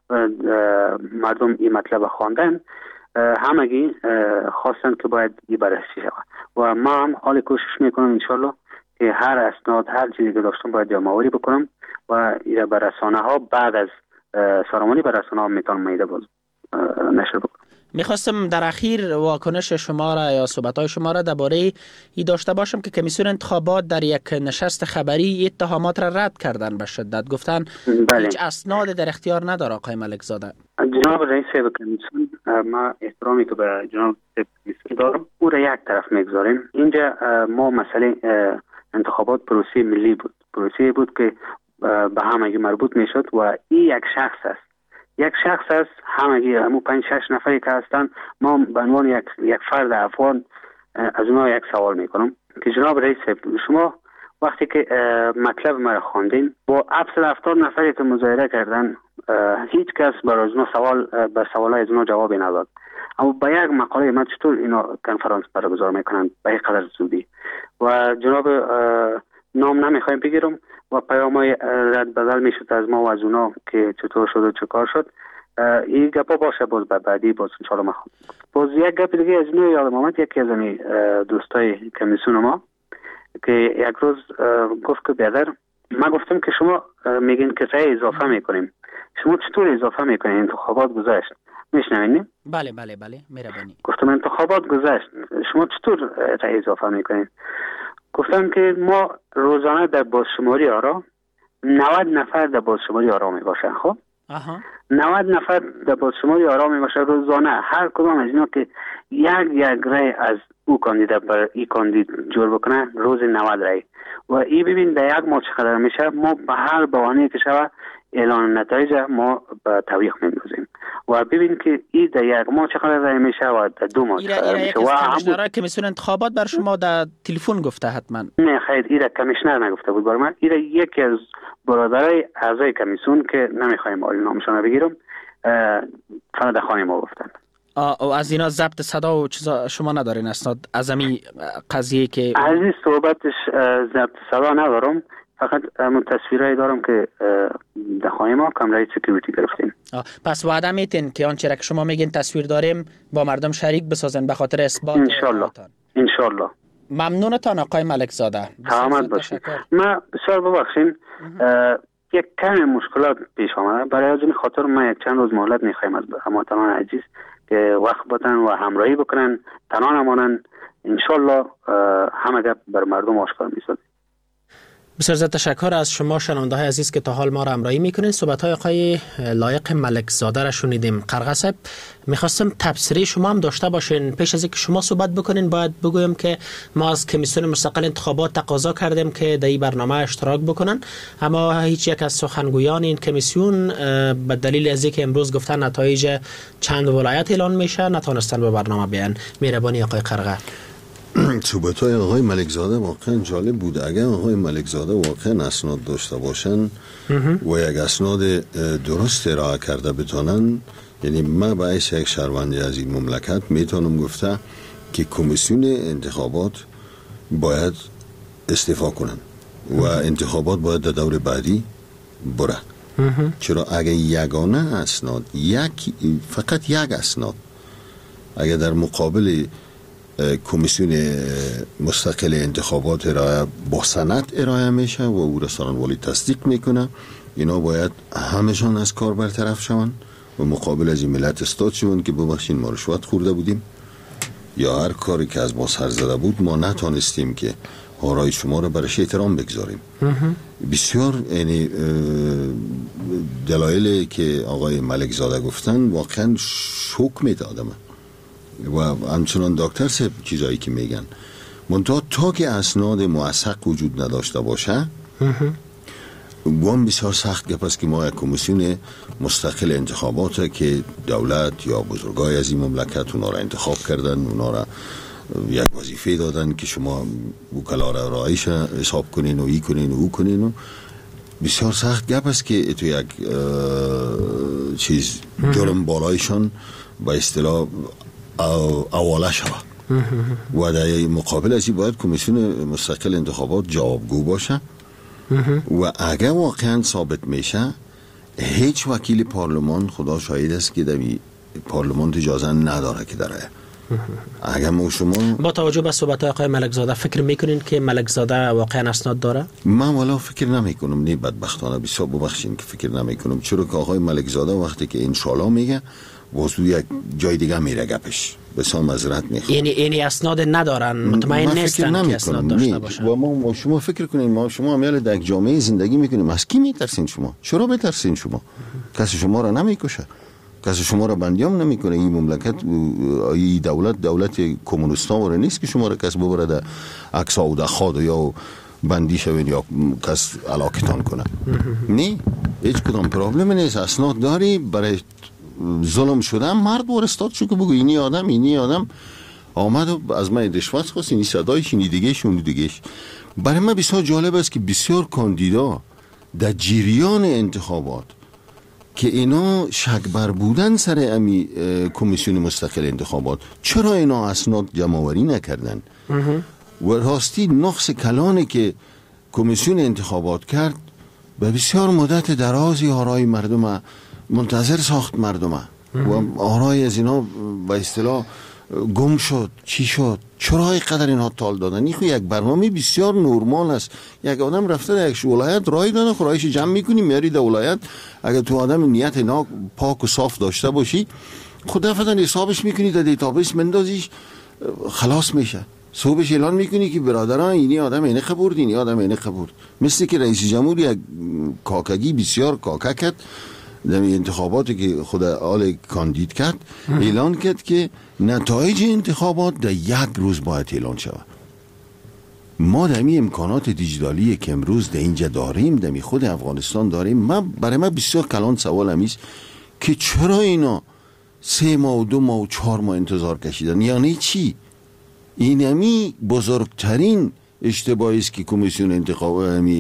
مردم این مطلب خواندن، همگی خواستن که باید این بررسی شود و ما هم حال کوشش میکنم انشالله که هر اسناد هر چیزی که داشتم باید جمع‌آوری بکنم و این بر رسانه ها بعد از سرمانی بر رسانه ها میتونم میده باز نشر بکنم. میخواستم در اخیر واکنش شما را یا صحبت‌های شما را درباره این داشته باشم که کمیسیون انتخابات در یک نشست خبری اتهامات را رد کردن به شدت، گفتن بله. هیچ اسناد در اختیار نداره. آقای ملک زاده، جناب رئیس کمیسیون، ما احترامی که به جناب کمیسیون دارم او را یک طرف میگذاریم. اینجا ما مسئله انتخابات پروسه ملی بود، پروسه بود که به همگی مربوط میشد و این یک شخص است، یک شخص است، همگی همون پنج شش نفری که هستن، ما به عنوان یک یک فرد افغان از اونها یک سوال میکنم که جناب رئیس شما وقتی که مطلب مرا خواندین با هفتصد و هفتاد نفری که مظاهره کردن، هیچ کس برای اونها سوال به سوالای از اونها جوابی نداد، اما با یک مقاله من چطور اینا کنفرانس برگزار میکنن به این قدر زودی؟ و جناب نام نمیخوایم بگیرم و پیامای رد بدل میشد از ما و از اونا که چطور شد و چه کار شد. این گپا باشه باز بعدی باز انشاءالله مخوام. باز یک گپ دیگه از اینو یادم آمد، یکی از این دوستای کمیسیون ما که یک روز گفت که بیادر، من گفتم که شما میگین که رای اضافه میکنیم، شما چطور اضافه میکنین؟ انتخابات گذشت، میشنوینیم؟ بله بله بله مهربانی. گفتم انتخابات گذشت، شما چطور رای اضافه میکنین؟ گفتم که ما روزانه در بازشماری آرا نود نفر در بازشماری آرا می باشن. خب آها. نود نفر در بازشماری آرا می باشن روزانه، هر کدام از اینا که یک یک رای از او کاندید بر ای کاندید جور بکنن، روز نود رای و ای ببین در یک ماه چقدر میشه. ما به هر بهانه‌ای که شود اعلان نتایج ما به توییق می‌اندازیم و ببین که این در یک ماه چقدر رای میشه و در دو ماه چقدر میشه. و کمیشنر کمیسیون انتخابات بر شما در تلفن گفته حتما؟ نه خیر، این کمیشنر نگفته بود بر من، این یکی از برادرای اعضای کمیسیون که نمیخوایم آل نامشون بگیرم فقط خانه ما گفتن. و از اینا ضبط صدا و چیزا شما ندارین اسناد از همین قضیه که از این صحبتش ضبط صدا ندارم، فقط همون تصویرایی دارم که در خانه ما کامرای سکیوریتی گرفتیم. پس وعده میتین که آنچه را که شما میگین تصویر داریم با مردم شریک بسازن به خاطر اثبات؟ انشالله انشالله. ممنونتان آقای ملک زاده. سلامت باشین. ما بسیار ببخشین یک کمی مشکلات پیش آمده، برای از این خاطر ما یک چند روز مهلت میخوایم از هموطنان عزیز که وقت بدن و همراهی بکنن، تنها نمانن. انشالله همه گپ بر مردم آشکار میسازیم. بسیار زیاد تشکر از شما شنونده های عزیز که تا حال ما را همراهی میکنین. صحبت های آقای لایق ملک زاده را شنیدیم. قرغه صاحب، میخواستم تبصره شما هم داشته باشین. پیش از اینکه شما صحبت بکنین باید بگویم که ما از کمیسیون مستقل انتخابات تقاضا کردیم که در این برنامه اشتراک بکنن، اما هیچ یک از سخنگویان این کمیسیون به دلیل از اینکه امروز گفتن نتایج چند ولایت اعلان میشه نتونستن به برنامه بیان. مهربانی آقای قرغه. صحبت‌های آقای ملک زاده واقعا جالب بود. اگر آقای ملک زاده واقعا اسناد داشته باشن و یک اسناد درست ارائه کرده بتونن، یعنی من به حیث یک شهروند از این مملکت میتونم گفته که کمیسیون انتخابات باید استعفا کنن و انتخابات باید در دور بعدی بره. چرا اگر یگانه اسناد یک فقط یک اسناد اگر در مقابل کمیسیون مستقل انتخابات ارائه با سند ارائه میشه و او را سالن والی تصدیق میکنه. اینا باید همشان از کار برطرف شوند و مقابل از این ملت استاد شوند که ببخشید ما رشوت خورده بودیم یا هر کاری که از ما سر زده بود ما نتانستیم که آرای شما را برش احترام بگذاریم. بسیار یعنی دلایلی که آقای ملک زاده گفتن واقعا شوک میده آدمه و همچنان دکتر صاحب چیزایی که میگن منتها تا که اسناد موثق وجود نداشته باشه گوام بسیار سخت گپ است که ما یک کمیسیون مستقل انتخابات که دولت یا بزرگای از این مملکت اونا را انتخاب کردن، اونا را یک وظیفه دادن که شما وکلا را رایش حساب کنین و ای کنین و او کنین و بسیار سخت گپ است که تو یک چیز جرم بالایشان با اصطلاح اواله شود و در مقابل از این باید کمیسیون مستقل انتخابات جوابگو باشه و اگر واقعا ثابت میشه هیچ وکیل پارلمان خدا شاهد است که در پارلمان اجازه نداره که داره. اگر ما شما با توجه به صحبت آقای ملک زاده فکر میکنین که ملک زاده واقعا اسناد داره؟ من والا فکر نمیکنم، نه بدبختانه بسیار ببخشین که فکر نمیکنم، چرا که آقای ملک زاده وقتی که انشالله میگه واسه یک جای دیگه میره گپش بسیار معذرت میخوام. یعنی یعنی اسناد ندارن، مطمئن نیستن که اسناد داشته باشن. و ما شما فکر کنین ما شما امیال در یک جامعه زندگی میکنیم، از کی میترسین شما؟ چرا بترسین شما؟ کسی شما را نمیکشه، کسی شما را بندیام نمیکنه. این مملکت این دولت دولت کمونیستان وره نیست که شما را کس ببره در عکس او در خاد یا بندی شوین یا کس علاقتان کنه. نه هیچ کدام پرابلم نیست. اسناد داری برای ظلم شدن مرد ورستاد شو که بگو اینی آدم اینی آدم آمد از من رشوت خواست، اینی صدایش اینی دیگهش اونی دیگهش. برای من بسیار جالب است که بسیار کاندیدا در جریان انتخابات که اینا شک بر بودن سر امی کمیسیون مستقل انتخابات چرا اینا اسناد جمع‌آوری نکردن و راستی نقص کلانه که کمیسیون انتخابات کرد به بسیار مدت درازی آرای مردم منتظر ساخت مردم و آرای از اینا به اصطلاح گم شد. چی شد؟ چرا اینقدر اینها تال دادن؟ این یک برنامه بسیار نورمال است. یک آدم رفته در یک ولایت رای داده، خورایش جمع میکنی میاری در ولایت. اگر تو آدم نیت اینا پاک و صاف داشته باشی خود دفعه حسابش میکنی در دیتابیس مندازیش خلاص میشه. صبحش اعلان میکنی که برادران اینی آدم اینه خبرد اینی آدم اینه خبرد. مثل که رئیس جمهور یک کاکگی بسیار کاکا کرد در انتخاباتی که خود آل کاندید کرد اعلان کرد که نتایج انتخابات در یک روز باید اعلان شود. ما در این امکانات دیجیتالی که امروز در اینجا داریم در خود افغانستان داریم، من برای من بسیار کلان سوال همیست که چرا اینا سه ماه و دو ماه و چهار ماه انتظار کشیدن؟ یعنی چی؟ این همی بزرگترین اشتباهی است که کمیسیون انتخاب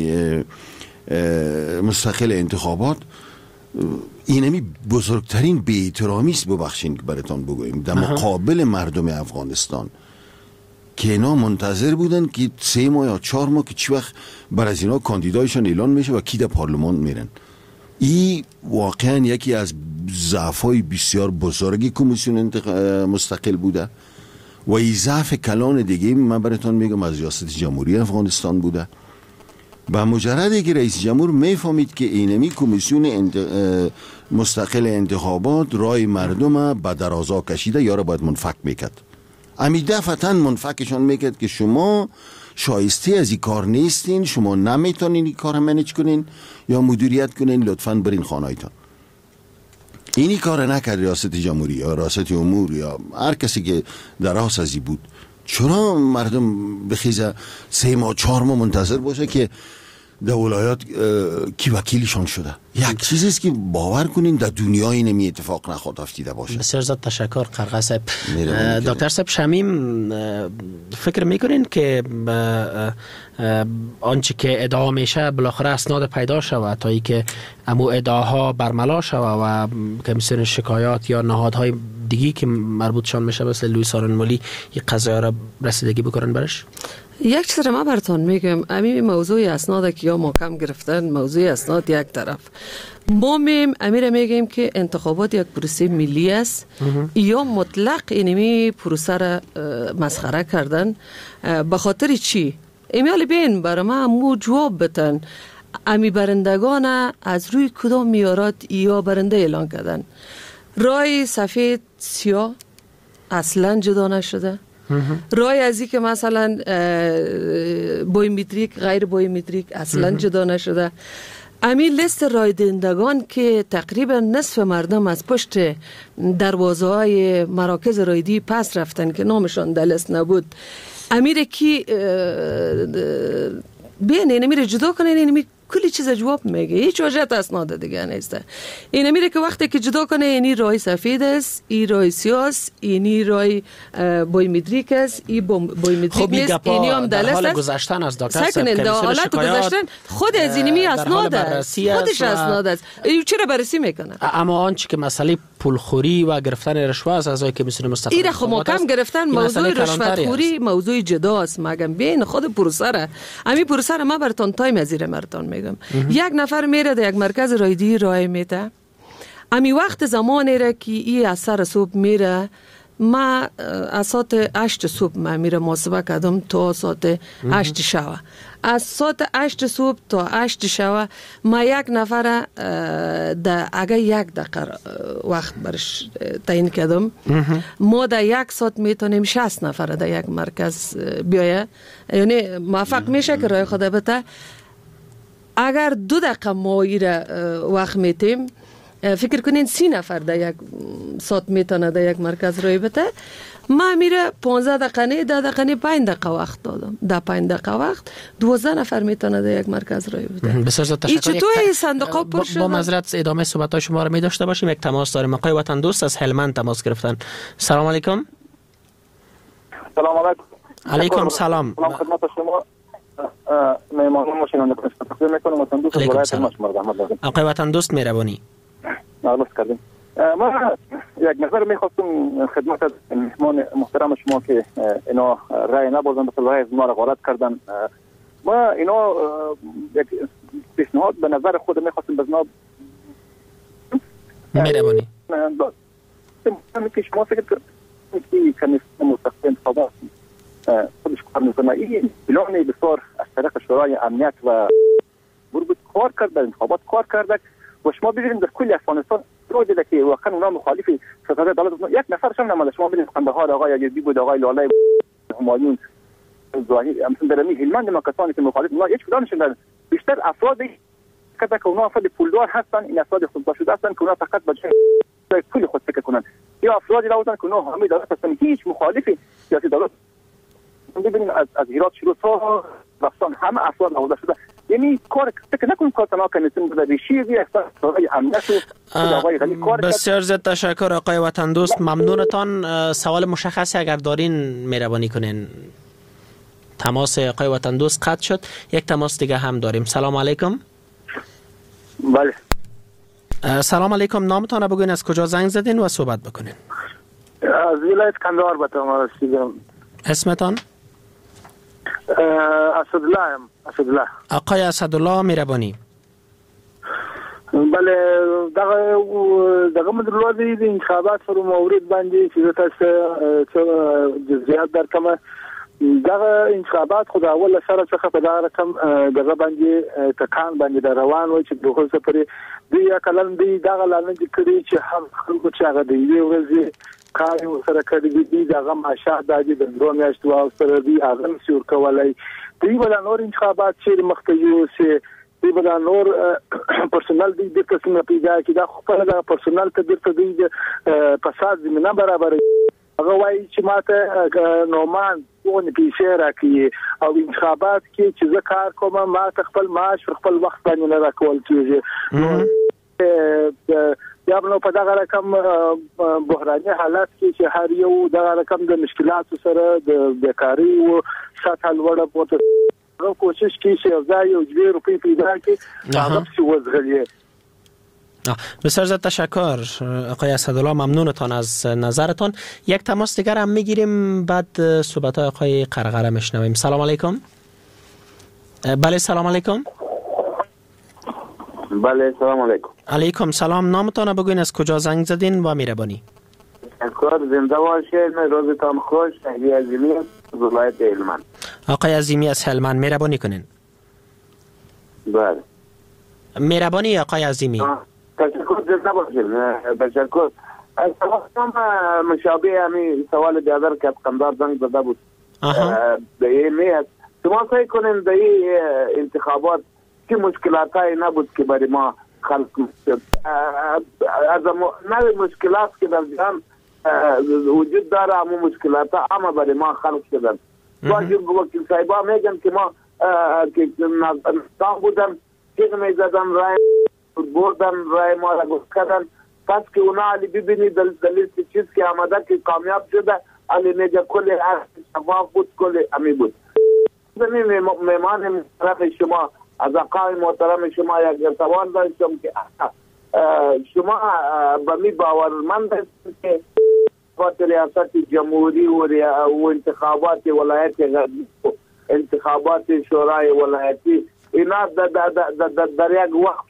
مستقل انتخابات اینمی بزرگترین بی‌احترامی است، ببخشید که براتون بگویم، در مقابل مردم افغانستان که اینا منتظر بودن که سه ماه یا چهار ماه که چی وقت بر از اینا کاندیدایشان اعلان میشه و کی در پارلمان میرن. این واقعا یکی از ضعف‌های بسیار بزرگی کمیسیون انتخ... مستقل بوده و این ضعف کلان دیگه من براتون میگم از ریاست جمهوری افغانستان بوده. با مجردی که رئیس جمهور میفهمید که اینمی کمیسیون انت... مستقل انتخابات رای مردم به درازا کشیده یا را باید منفک میکرد، امی دفعتاً منفکشان میکرد که شما شایسته از این کار نیستین، شما نمیتونین این کار منیج کنین یا مدیریت کنین، لطفاً برین خانهایتان. اینی کار نکرد ریاست جمهوری یا ریاست امور یا هر کسی که در راس ازی بود. چرا مردم بخیزه سه ماه چهار ماه منتظر باشه که در ولایات کی وکیلشان شده؟ یک چیزیست که باور کنین در دنیا این نمی اتفاق نخواهد افتیده باشه. بسیار زیاد تشکر قرقه صاحب. دکتر صاحب شمیم، فکر میکنین که آنچه که ادعا میشه بالاخره اسناد پیدا شود تا ای که امو ادعاها برملا شود و کمیسیون شکایات یا نهادهای دیگی که مربوطشان میشه مثل لوئیس آرونمولی این قضایا را رسیدگی بکنن برش؟ یک چیز ما براتون میگم، همین موضوع اسناد که یا محکم گرفتن، موضوع اسناد یک طرف، ما میم امیر میگیم که انتخابات یک پروسه ملی است یا مطلق اینمی پروسه را مسخره کردن. به خاطر چی؟ ایمیال بین برای ما مو جواب بتن امی برندگان از روی کدام میارات یا برنده اعلان کردن. رای سفید سیاه اصلا جدا نشده. رای از این که مثلا بایومتریک غیر بایومتریک اصلا جدا نشده. امی لیست رای دهندگان که تقریبا نصف مردم از پشت دروازه های مراکز رایدی پس رفتن که نامشان در لیست نبود، امیر کی بین این امیر جدا کنه، این امیر کلی چیز جواب میگه، هیچ وجهت اسناد دیگه نیست. این امیر که وقتی که جدا کنه اینی رای سفید است، این رای سیاه است، اینی رای بایومتریک است، این بایومتریک نیست، اینی هم در حال است. گذشتن از دکتر سکنن در حالت گذشتن خود از اینمی اسناد است، خودش اسناد است. ای چرا بررسی میکنه؟ اما آنچه که مسئله پولخوری و گرفتن رشوه از اعضای کمیسیون مستقل این خو محکم گرفتن، موضوع رشوتخوری موضوع جداست. مگم بین خود پروسه را امی پروسه را ما براتون تایم از زیر مرتون میگم. یک نفر میره در یک مرکز رایدی رای میده، امی وقت زمانی را که ای از سر صبح میره، ما از ساعت هشت صبح ما میره محاسبه کردم تا ساعت هشت شب. از ساعت هشت صبح تا هشت شب ما یک نفر در اگر یک دقیقه وقت برش تعیین کردم، ما در یک ساعت میتونیم شصت نفر در یک مرکز بیایه، یعنی موفق میشه که رای خود بده. اگر دو دقیقه ما ایره وقت میتیم، فکر کنین سی نفر در یک ساعت میتونه در یک مرکز رای بده. ما میره پانزده دقیقه نه ده دقیقه نه پنج دقیقه وقت دادم. در پنج دقیقه وقت دوازده نفر میتونه در یک مرکز رای بده. بسیار زیاد تشکر. این چطور صندوقا پر شده؟ با معذرت ادامه صحبت شما را می داشته باشیم. یک تماس داریم. آقای وطن دوست از هلمند تماس گرفتن. سلام علیکم. سلام علیکم. علیکم سلام. سلام خدمت شما. مهمانان ماشیننده تقدیم میکنم. وطن دوست ولایت مشمر احمد لازم. آقای وطن دوست مهربانی. ممنون کردیم. ما یک نظر میخواستم خدمت مهمان محترم شما که اینا رای نبردن، مثل رای ما را غارت کردن. ما اینا یک پیشنهاد به نظر خود میخواستم بزناب مهربانی. مهمه که شما فکر کنید که کمیسیون مستقل انتخابات خودش کار میکنه. این اعلان بسیار از طریق شورای امنیت و بود کار کرده، انتخابات کار کرده و شما ببینید در کل افغانستان رو دیده که واقعا اونا مخالف ستاد دولت یک نفرشون نماده. شما ببینید قندهار آقای عزیزی بود، آقای لاله همایون زاهی، مثلا در هلمند ما کسانی که مخالف اونا هیچ کدامشون ندارن. بیشتر افراد که که اونا افراد پولدار هستن، این افراد خوددار شده هستن که اونا فقط با جای پول خود فکر کنن، یا افرادی راوتن که اونا حامی دولت هستن، هیچ مخالف سیاسی دولت. ببینیم از از هرات شروع تا رفتن همه افراد راوده شده. یعنی کار فکر نکنم کار تمام کنیم در ریشی وی اصلا امنیت آقای غنی کار. بسیار زیاد تشکر آقای وطن دوست. ممنونتان. سوال مشخصی اگر دارین مهربانی کنین. تماس آقای وطن دوست قطع شد. یک تماس دیگه هم داریم. سلام علیکم. بله. سلام علیکم. نامتان رو بگوین، از کجا زنگ زدین و صحبت بکنین. از ولایت قندهار به تمام رسیدم. اسمتان؟ اسدالله هم. اسدالله. آقای اسدالله مهربانی. بله دغه دغه مدرلوزی د انتخابات پر مورد باندې چې تاسو جزئیات درکمه. دغه انتخابات خو د اول سره څخه په دغه رقم دغه باندې تکان باندې روان و چې دغه سفر دی کلن دی دغه لاندې کړي چې هم خلکو چې هغه دی ورځي کار سره کړی دی دغه ماشه د دې دوه میاشتو او سره دی هغه سور کولای دی ولا نور انتخابات چې مختیو سي دی ولا نور پرسونل دی د قسمه پیدا کی دا خپل د پرسونل ته د دی فساد زمينه برابر هغه وایي چې ماته نومان ونه پیسې راکړي او انتخابات کې چې زه کار کوم ما خپل معاش خپل وخت باندې نه راکول کیږي. یا نو په دغه رقم بحراني حالات کې چې هر یو دغه رقم د مشکلاتو سره د بیکاری او سطح لوړه پورته کوشش کوي چې ځای یو جوړ روپی پیدا کړي هغه څه وزغلي. بسیار زیاد تشکر آقای اسدالله، ممنونتان از نظرتان. یک تماس دیگر هم میگیریم بعد صحبت های آقای قرقره میشنویم. سلام علیکم. بله سلام علیکم. بله سلام علیکم. علیکم سلام. نامتان بگوین، از کجا زنگ زدین و مهربانی؟ شکر، زنده باشید، روزتان خوش. شهری عظیمی از ولایت هلمند. آقای عظیمی از هلمند، مهربانی کنین. بله مهربانی آقای عظیمی. تشکر، زنده باشید. تشکر. سوالم مشابه همین سوال دیگر که قندار زنگ زده بود. به این نیست شما سعی کنین به این انتخابات که مشکلات هایی نبود که برای ما خلق میشد. از نوع مشکلات که در جهان وجود داره، همون مشکلات ها اما برای ما خلق شدن. واجب وکیل صاحبا میگن که ما که نظام بودن که میزدن رای بردن، رای ما را گفت کردن، پس که اونا علی ببینی دلیل چیز که آمده که کامیاب شده، علی میگه کل شفاف بود، کل امی بود. میمان محترم شما، از آقای محترم شما یک سوال داشتم که شما به می باورمند هستید که ریاست جمهوری و انتخابات ولایت انتخابات شورای ولایتی اینا در یک وقت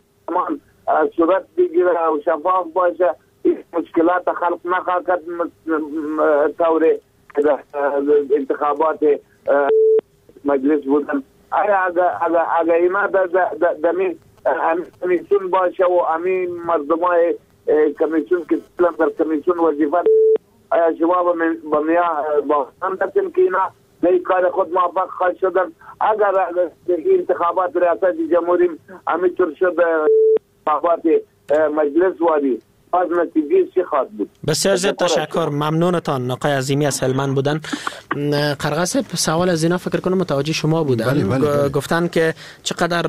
صورت بگیره و شفاف باشه، مشکلات خلق نخواهد طور انتخابات مجلس بودن؟ آیا اگر اینا در کمیسیون باشه و همین مردمای کمیسیون که در کمیسیون وظیفه، آیا شما با میا با هم دستیم که اینا به کار خود موفق خواهد شدن؟ اگر انتخابات ریاست جمهوری همینطور شد انتخابات مجلس واری، از نتیجه چی خواهد بود؟ بسیار زیاد تشکر، ممنونتان. آقای عظیمی از هلمند بودن. قرقس سوال از اینا فکر کنم متوجه شما بودن. بله بله بله. گفتن که چقدر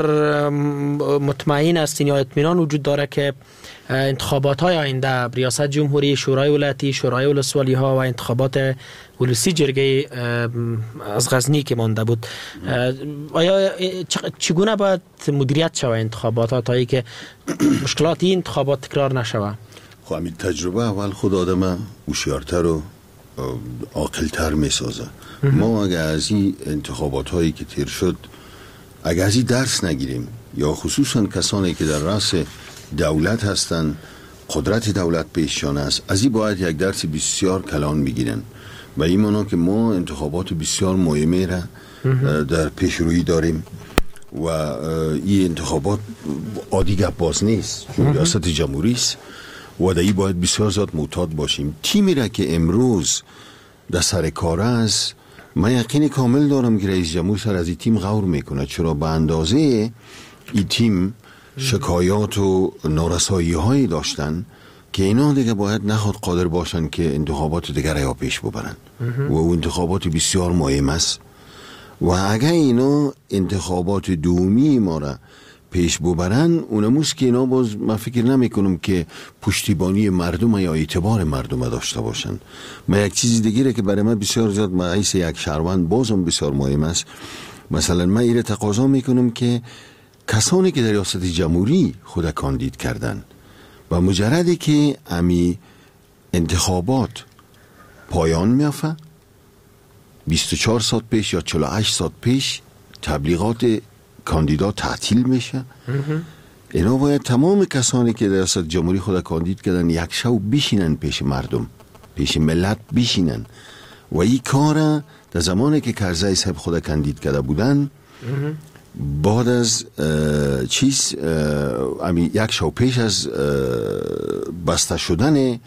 مطمئن هستین یا اطمینان وجود داره که انتخابات های آینده ریاست جمهوری، شورای ولایتی، شورای ولسوالی ها و انتخابات ولسی جرگه از غزنی که مانده بود، آیا چگونه باید مدیریت شود انتخابات ها تا ای که مشکلات این انتخابات تکرار نشود؟ خب همین تجربه اول خود آدم هوشیارتر و عاقلتر میسازه. ما اگر از این انتخابات هایی که تیر شد اگر از این درس نگیریم، یا خصوصا کسانی که در رأس دولت هستن، قدرت دولت پیششان است، از این باید یک درس بسیار کلان بگیرن. و این مانا که ما انتخابات بسیار مهمه را در پیش روی داریم و این انتخابات عادی گپ باز نیست، چون ریاست جمهوری است و در این باید بسیار زیاد معتاد باشیم. تیمی را که امروز در سر کار است، من یقین کامل دارم که رئیس جمهور سر از این تیم غور میکنه، چرا به اندازه این تیم شکایات و نارسایی هایی داشتن که اینا دیگه باید نخواد قادر باشن که انتخابات دیگر یا پیش ببرن و او انتخابات بسیار مهم است. و اگر اینا انتخابات دومی ما را پیش ببرن، اونموز که اینا باز من فکر نمی کنم که پشتیبانی مردم یا اعتبار مردم داشته باشن. من یک چیزی دیگه که برای من بسیار زیاد معیس یک شهروند بازم بسیار مهم است، مثلا من ایره تقاضا میکنم که کسانی که در ریاست جمهوری خود کاندید کردن و مجردی که امی انتخابات پایان میافه، بیست و چهار ساعت پیش یا چهل و هشت ساعت پیش تبلیغات کاندیدا تعطیل میشه، اینا باید تمام کسانی که در ریاست جمهوری خود کاندید کردن یک شو بشینن پیش مردم، پیش ملت بشینن و این کار در زمانی که کرزی صاحب خود کاندید کرده بودن، بعد از چیز یک شو پیش از بسته شدن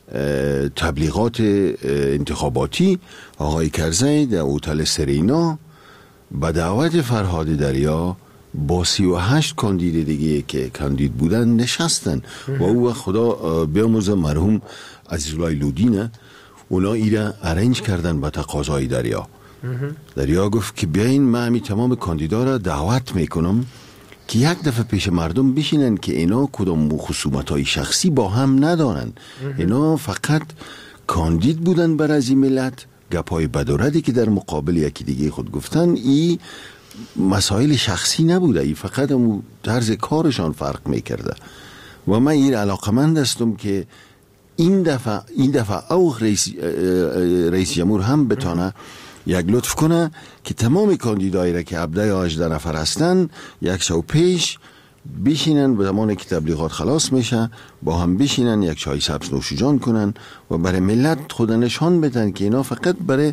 تبلیغات انتخاباتی، آقای کرزی در هتل سرینا به دعوت فرهاد دریا با سی و هشت کاندید دیگه که کاندید بودن نشستن و او خدا بیاموزه مرحوم عزیزالله لودینه، اونا ایره ارنج کردن به تقاضای دریا. دریا گفت که بیاین من همی تمام کاندیدا را دعوت میکنم که یک دفعه پیش مردم بشینن که اینا کدام خصومت های شخصی با هم ندارن، اینا فقط کاندید بودن بر از این ملت، گپای بدوردی که در مقابل یکی دیگه خود گفتن ای مسائل شخصی نبوده، ای فقط هم طرز کارشان فرق میکرده و من این علاقمند هستم که این دفعه این دفعه او رئیس رئیس جمهور هم بتونه یک لطف کنه که تمام کاندیدایی را که هفده یا هجده نفر هستن یک شو پیش بشینن، به زمانی که تبلیغات خلاص میشه با هم بشینن یک چای سبز نوشیجان کنن و برای ملت خود نشان بدن که اینا فقط برای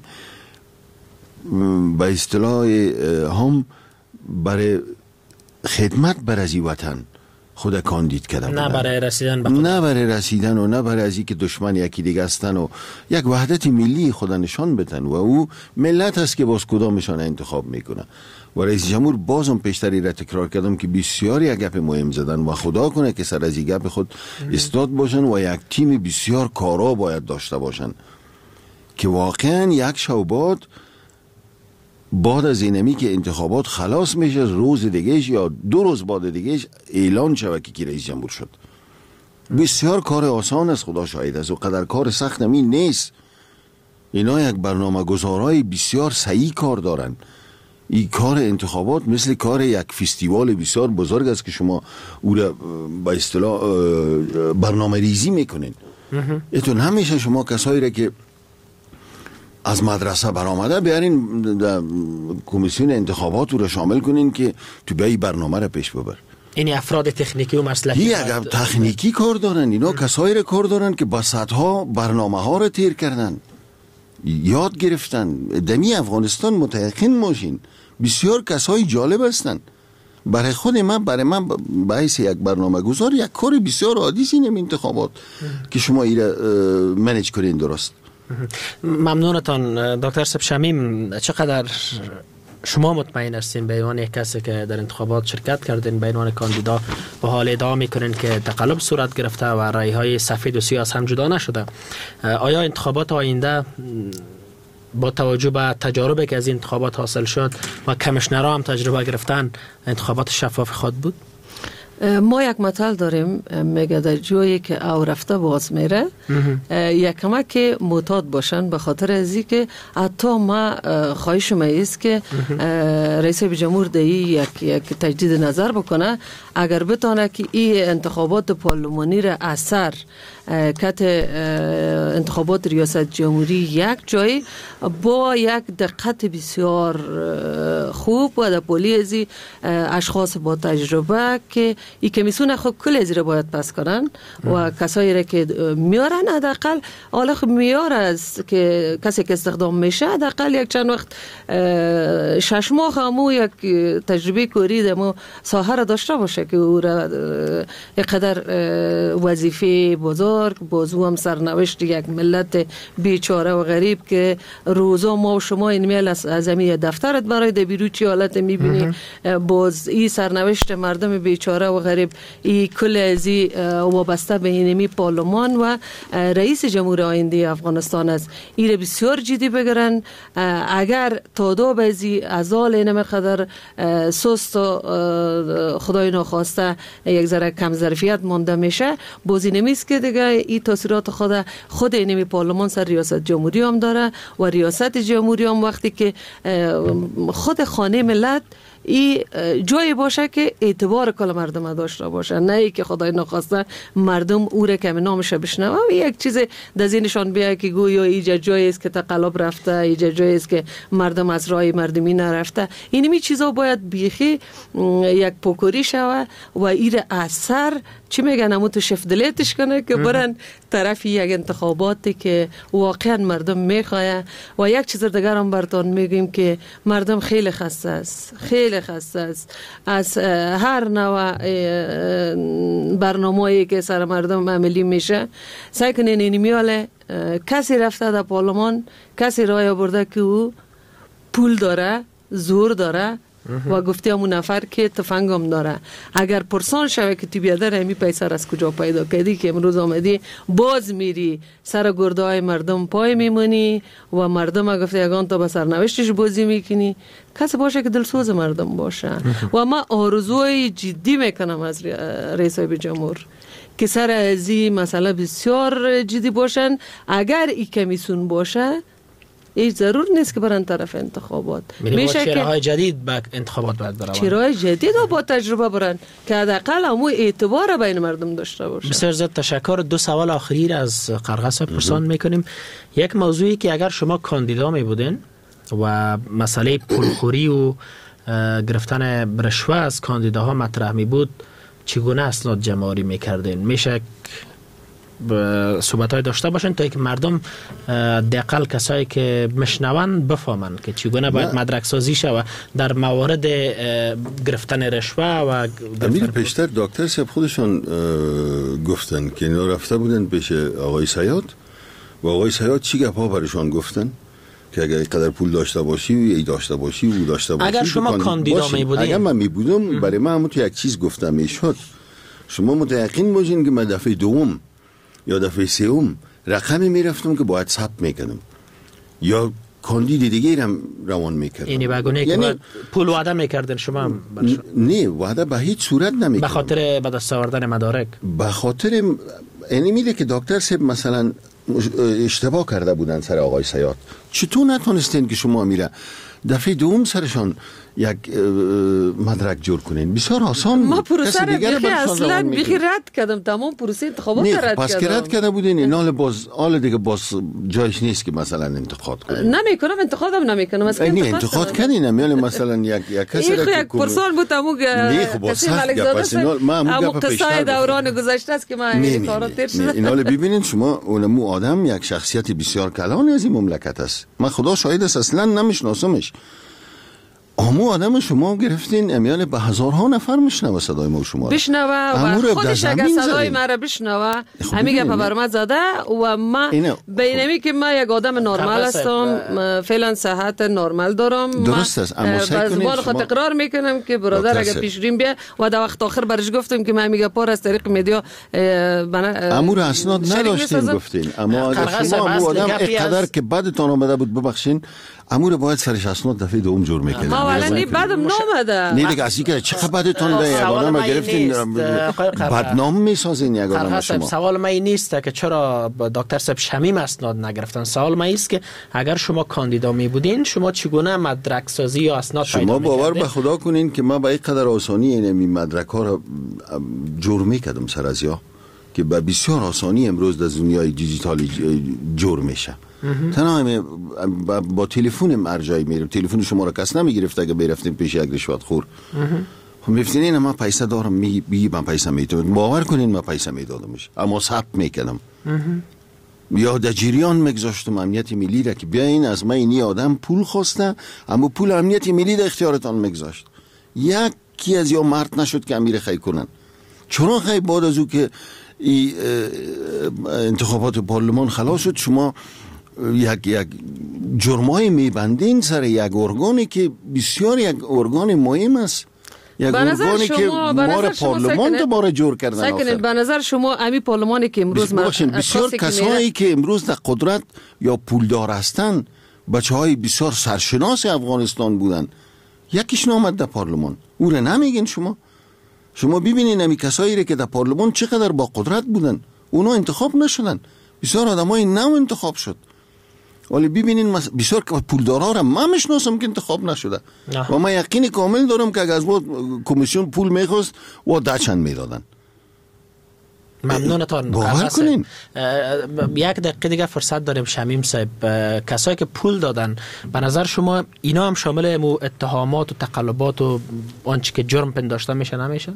به اصطلاح هم برای خدمت برای وطن خود کاندید کرده بودن، نه برای رسیدن به خود، نه برای رسیدن و نه برای از اینکه دشمن یکی دیگه هستن و یک وحدت ملی خود نشان بدن و او ملت است که باز کدامشان انتخاب میکنه. و رئیس جمهور بازم پیشتری را تکرار کردم که بسیاری یک گپ مهم زدن و خدا کنه که سر از این گپ خود استاد باشن و یک تیم بسیار کارا باید داشته باشن که واقعا یک شب بعد بعد از اینمی که انتخابات خلاص میشه روز دیگهش یا دو روز بعد دیگهش اعلان شود که کی رئیس جمهور شد. بسیار کار آسان است، خدا شاهد است و قدر کار سخت نمی نیست. اینا یک برنامه گذارای بسیار صحیح کار دارن. این کار انتخابات مثل کار یک فستیوال بسیار بزرگ است که شما او را به اصطلاح برنامه ریزی میکنین. اتون همیشه شما کسایی را که از مدرسه برآمده بیارین در کمیسیون انتخابات رو شامل کنین که تو به برنامه را پیش ببر. این افراد تکنیکی و مسلحی این اگر تکنیکی کار دارن، اینا کسایی را کار دارن که با صدها برنامه ها را تیر کردن، یاد گرفتن. دمی افغانستان متيقن باشین بسیار کسای جالب هستن. برای خود من برای من به حیث یک برنامه گذار یک کار بسیار عادی است این انتخابات که شما ایره منیج کنین. درست. ممنونتان دکتر سب شمیم. چقدر شما مطمئن هستین به عنوان یک کسی که در انتخابات شرکت کردین، به عنوان کاندیدا به حال ادعا میکنین که تقلب صورت گرفته و رای های سفید و سیاه از هم جدا نشده؟ آیا انتخابات آینده با توجه به تجاربی که از این انتخابات حاصل شد و کمیشنرها هم تجربه گرفتن انتخابات شفاف خود بود؟ ما یک مثال داریم میگه در جایی که او رفته باز میره یک کمک که معتاد باشن، به خاطر ازی که حتی ما خواهش ما است که رئیس جمهور دهی یک یک تجدید نظر بکنه اگر بتونه که این انتخابات پارلمانی را اثر کت انتخابات ریاست جمهوری یک جای با یک دقت بسیار خوب و در پولی ازی اشخاص با تجربه که این کمیسیون خود کل ازی را باید پس کنن و کسایی را که میارن حداقل حالا خب میار است که کسی که استخدام میشه حداقل یک چند وقت شش ماه همو یک تجربه کاری دمو ساحه را داشته باشه که او را یک قدر وظیفه بزرگ بازو هم سرنوشت یک ملت بیچاره و غریب که روزا ما و شما این میل از همین دفترت برای دبیرو چی حالت میبینی، باز این سرنوشت مردم بیچاره و غریب این کل ازی وابسته به اینمی پارلمان و رئیس جمهور آینده افغانستان است. این بسیار جدی بگیرن. اگر تاداب ازی ازال اینم قدر سست و خدای ناخواسته یک ذره کم ظرفیت مانده میشه، بازی نمیست که دیگه این تاثیرات خود خود اینمی پارلمان سر ریاست جمهوری هم داره و ریاست جمهوری هم وقتی که خود خانه ملت این جایی باشه که اعتبار کل مردم داشته باشه، نه ای که خدای نخواسته مردم او را که نامش بشنوه و یک چیز در ذهنشان بیاد که گویا اینجا جایی است که تقلب رفته، اینجا جایی است که مردم از راه مردمی نرفته. اینمی چیزا باید بیخی یک پوکوری شوه و این اثر چی میگن همون تو شفدلیتش کنه که برن طرف یک انتخاباتی که واقعا مردم میخواه. و یک چیز دیگر هم براتون میگیم که مردم خیلی خسته است، خیلی خسته است از هر نوع برنامه‌ای که سر مردم عملی میشه. سعی کنین این میاله کسی رفته در پارلمان، کسی رای آورده که او پول داره، زور داره و گفتی همون نفر که تفنگ هم داره. اگر پرسان شوه که تی بیادر همی پیسر از کجا پیدا کردی که امروز آمدی باز میری سر گرده های مردم پای میمونی و مردم ها گفته یگان تا به سرنوشتش بازی میکنی. کسی باشه که دلسوز مردم باشه. و ما آرزوی جدی میکنم از رئیس جمهور که سر ازی مسئله بسیار جدی باشن. اگر ای کمیسیون باشه هیچ ضرور نیست که برن طرف انتخابات. میشه که چهره‌های جدید به انتخابات باید برن، چهره‌های جدید و با تجربه برن که حداقل همون اعتبار بین مردم داشته باشه. بسیار زیاد تشکر. دو سوال آخری از قرغس پرسان میکنیم. یک موضوعی که اگر شما کاندیدا می بودین و مسئله پولخوری و گرفتن رشوه از کاندیداها مطرح می بود، چگونه اسناد جمع‌آوری میکردین؟ میشه صحبت‌های داشته باشین تا اینکه مردم دقیقاً کسایی که مشنون بفهمن که چگونه باید مدرک سازی شود در موارد گرفتن رشوه. و امیر پیشتر دکتر صاحب خودشون گفتن که اینا رفته بودن پیش آقای سیاد و آقای سیاد چی گپ‌ها برشان گفتن که اگر قدر پول داشته باشی ای داشته باشی او داشته باشی. اگر شما کاندیدا می بودین، اگر من می بودم برای من همون یک چیز گفتم میشد، شما متأکد باشین که من دفعه دوم یا دفعه سوم رقمی میرفتم که باید ثبت میکنم یا کاندید دیگه هم روان میکردم. یعنی بگونه یعنی که پول وعده میکردن شما؟ نه، وعده به هیچ صورت نمیکردم. به خاطر به دست آوردن مدارک؟ به خاطر یعنی میده که دکتر صاحب مثلا اشتباه کرده بودن سر آقای سیاد، چطور نتونستین که شما میره دفعه دوم سرشان یک مدرک جور کنین؟ بسیار آسان بود. ما پروسه رو بیخی اصلا بیخی رد کردم، تمام پروسه انتخابات رد کردم. پس که رد کرده بودین این حال باز حال دیگه باز جایش نیست که مثلا انتخاب کنین. نمیکنم، انتخابم نمیکنم. از نه انتخاب کنین نمیاله مثلا یک یک کسی را یک پرسان بود تمو کسی ملک زاده ما قصه دوران گذشته است که ما این کارا تیر شده. این حال ببینین شما اونمو آدم یک شخصیت بسیار کلان از این مملکت است. من خدا شاهد است اصلا نمیشناسمش. امو آدم شما گرفتین امیال به هزارها نفر میشنوه صدای ما شما بشنوه و خودش اگر صدای ما را بشنوه همین گپ برام زده و ما بینمی که ما یک آدم نرمال هستم، فعلا صحت نرمال دارم، درست است، اما سعی کنید شما خود اقرار میکنم که برادر اگر پیشریم بیا و در وقت آخر برش گفتم که من میگه پار از طریق مدیا امور اسناد نداشتین گفتین، اما اگر شما امو آدم اقدر که بعدتون آمده بود ببخشین امور باید سرش اسناد دفعه دوم جور میکنه. ما ولنی بعدم نامده. نه دیگه اصلی که چقدر بعدتون ده یک آدم گرفتین بدنام میسازین یک آدم شما. سوال من این نیست که چرا دکتر صاحب شمیم اسناد نگرفتن. سوال من است که اگر شما کاندیدا می بودین شما چگونه مدرک سازی یا اسناد پیدا میکردین؟ شما باور به خدا کنین که ما با این قدر آسانی این مدرک ها را جور میکردم سر از یا که به بسیار آسانی امروز در دنیای دیجیتالی جور میشه. تنها با, با تلفن مرجعی میرم، تلفن شما را کس نمیگرفت اگه برفتیم پیش یک رشوتخور. خب میفتین من پیسه دارم میگی من پیسه میدم، باور کنین من پیسه میدادمش اما ثبت میکردم یا در جریان میگذاشتم امنیت ملی را که بیاین از من اینی آدم پول خواسته اما پول امنیت ملی در اختیارتان میگذاشت. یکی از یا مرد نشد که امیر خی کنن. چرا خی بعد از او که انتخابات پارلمان خلاص شد شما یک یک جرمای میبندین سر یک ارگانی که بسیار یک ارگان مهم است، یک ارگانی که مار پارلمان دوباره جور کردن. آخر به نظر شما امی پارلمانی که امروز بسیار کسایی که امروز در قدرت یا پولدار هستند بچه های بسیار سرشناس افغانستان بودن، یکیش نامد در پارلمان، او را نمیگین شما؟ شما ببینین امی کسایی را که در پارلمان چقدر با قدرت بودن اونا انتخاب نشدن، بسیار آدمای نو انتخاب شد. ولی ببینین بسیار پولدارا را من میشناسم که انتخاب نشده و من یقین کامل دارم که اگر از بود کمیسیون پول میخواست و دچن میدادن. ممنونتان. باور کنین. یک دقیقه دیگه فرصت داریم شمیم صاحب. کسایی که پول دادن به نظر شما اینا هم شامل مو اتهامات و تقلبات و آنچه که جرم پنداشته میشه نمیشه؟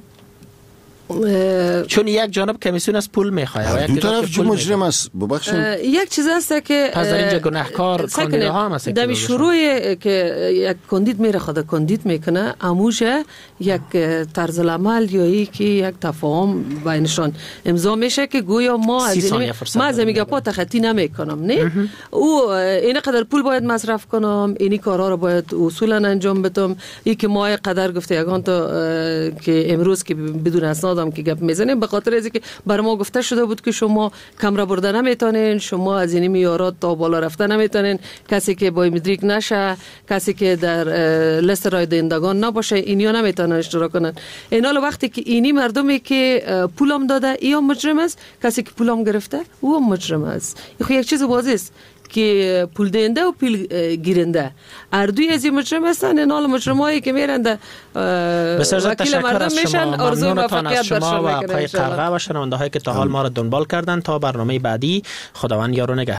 چون یک جانب کمیسیون از پول میخواد دو طرف جو مجرم است. ببخشید یک چیز است که پس در اینجا گناهکار کاندیداها هم است. در شروع که یک کاندید میره خود کاندید میکنه اموشه یک طرز العمل یا یکی یک تفاهم بینشان امضا میشه که گویا ما از این ما از میگه پا تخطی نمیکنم نه او این قدر پول باید مصرف کنم، اینی کارا رو باید اصولا انجام بدم، این که ما قدر گفته یگان تا که امروز که بدون اسناد که گپ میزنیم به خاطر از اینکه بر ما گفته شده بود که شما کمره برده نمیتونین، شما از این میارات تا بالا رفته نمیتونین، کسی که با مدرک نشه، کسی که در لیست رای دهندگان نباشه اینیا نمیتونن اشتراک کنن. این حال وقتی که اینی مردمی که پولم داده یا مجرم است، کسی که پولم گرفته او مجرم است. خو یک چیز واضحه است که پول دهنده و پول گیرنده هر دوی از این مجرم هستن. این حال مجرم هایی که میرند وکیل مردم میشن. آرزوی موفقیت بر شما و پای قرغه و شنونده هایی که تا حال ما را دنبال کردن. تا برنامه بعدی، خداوند یار و نگهدار.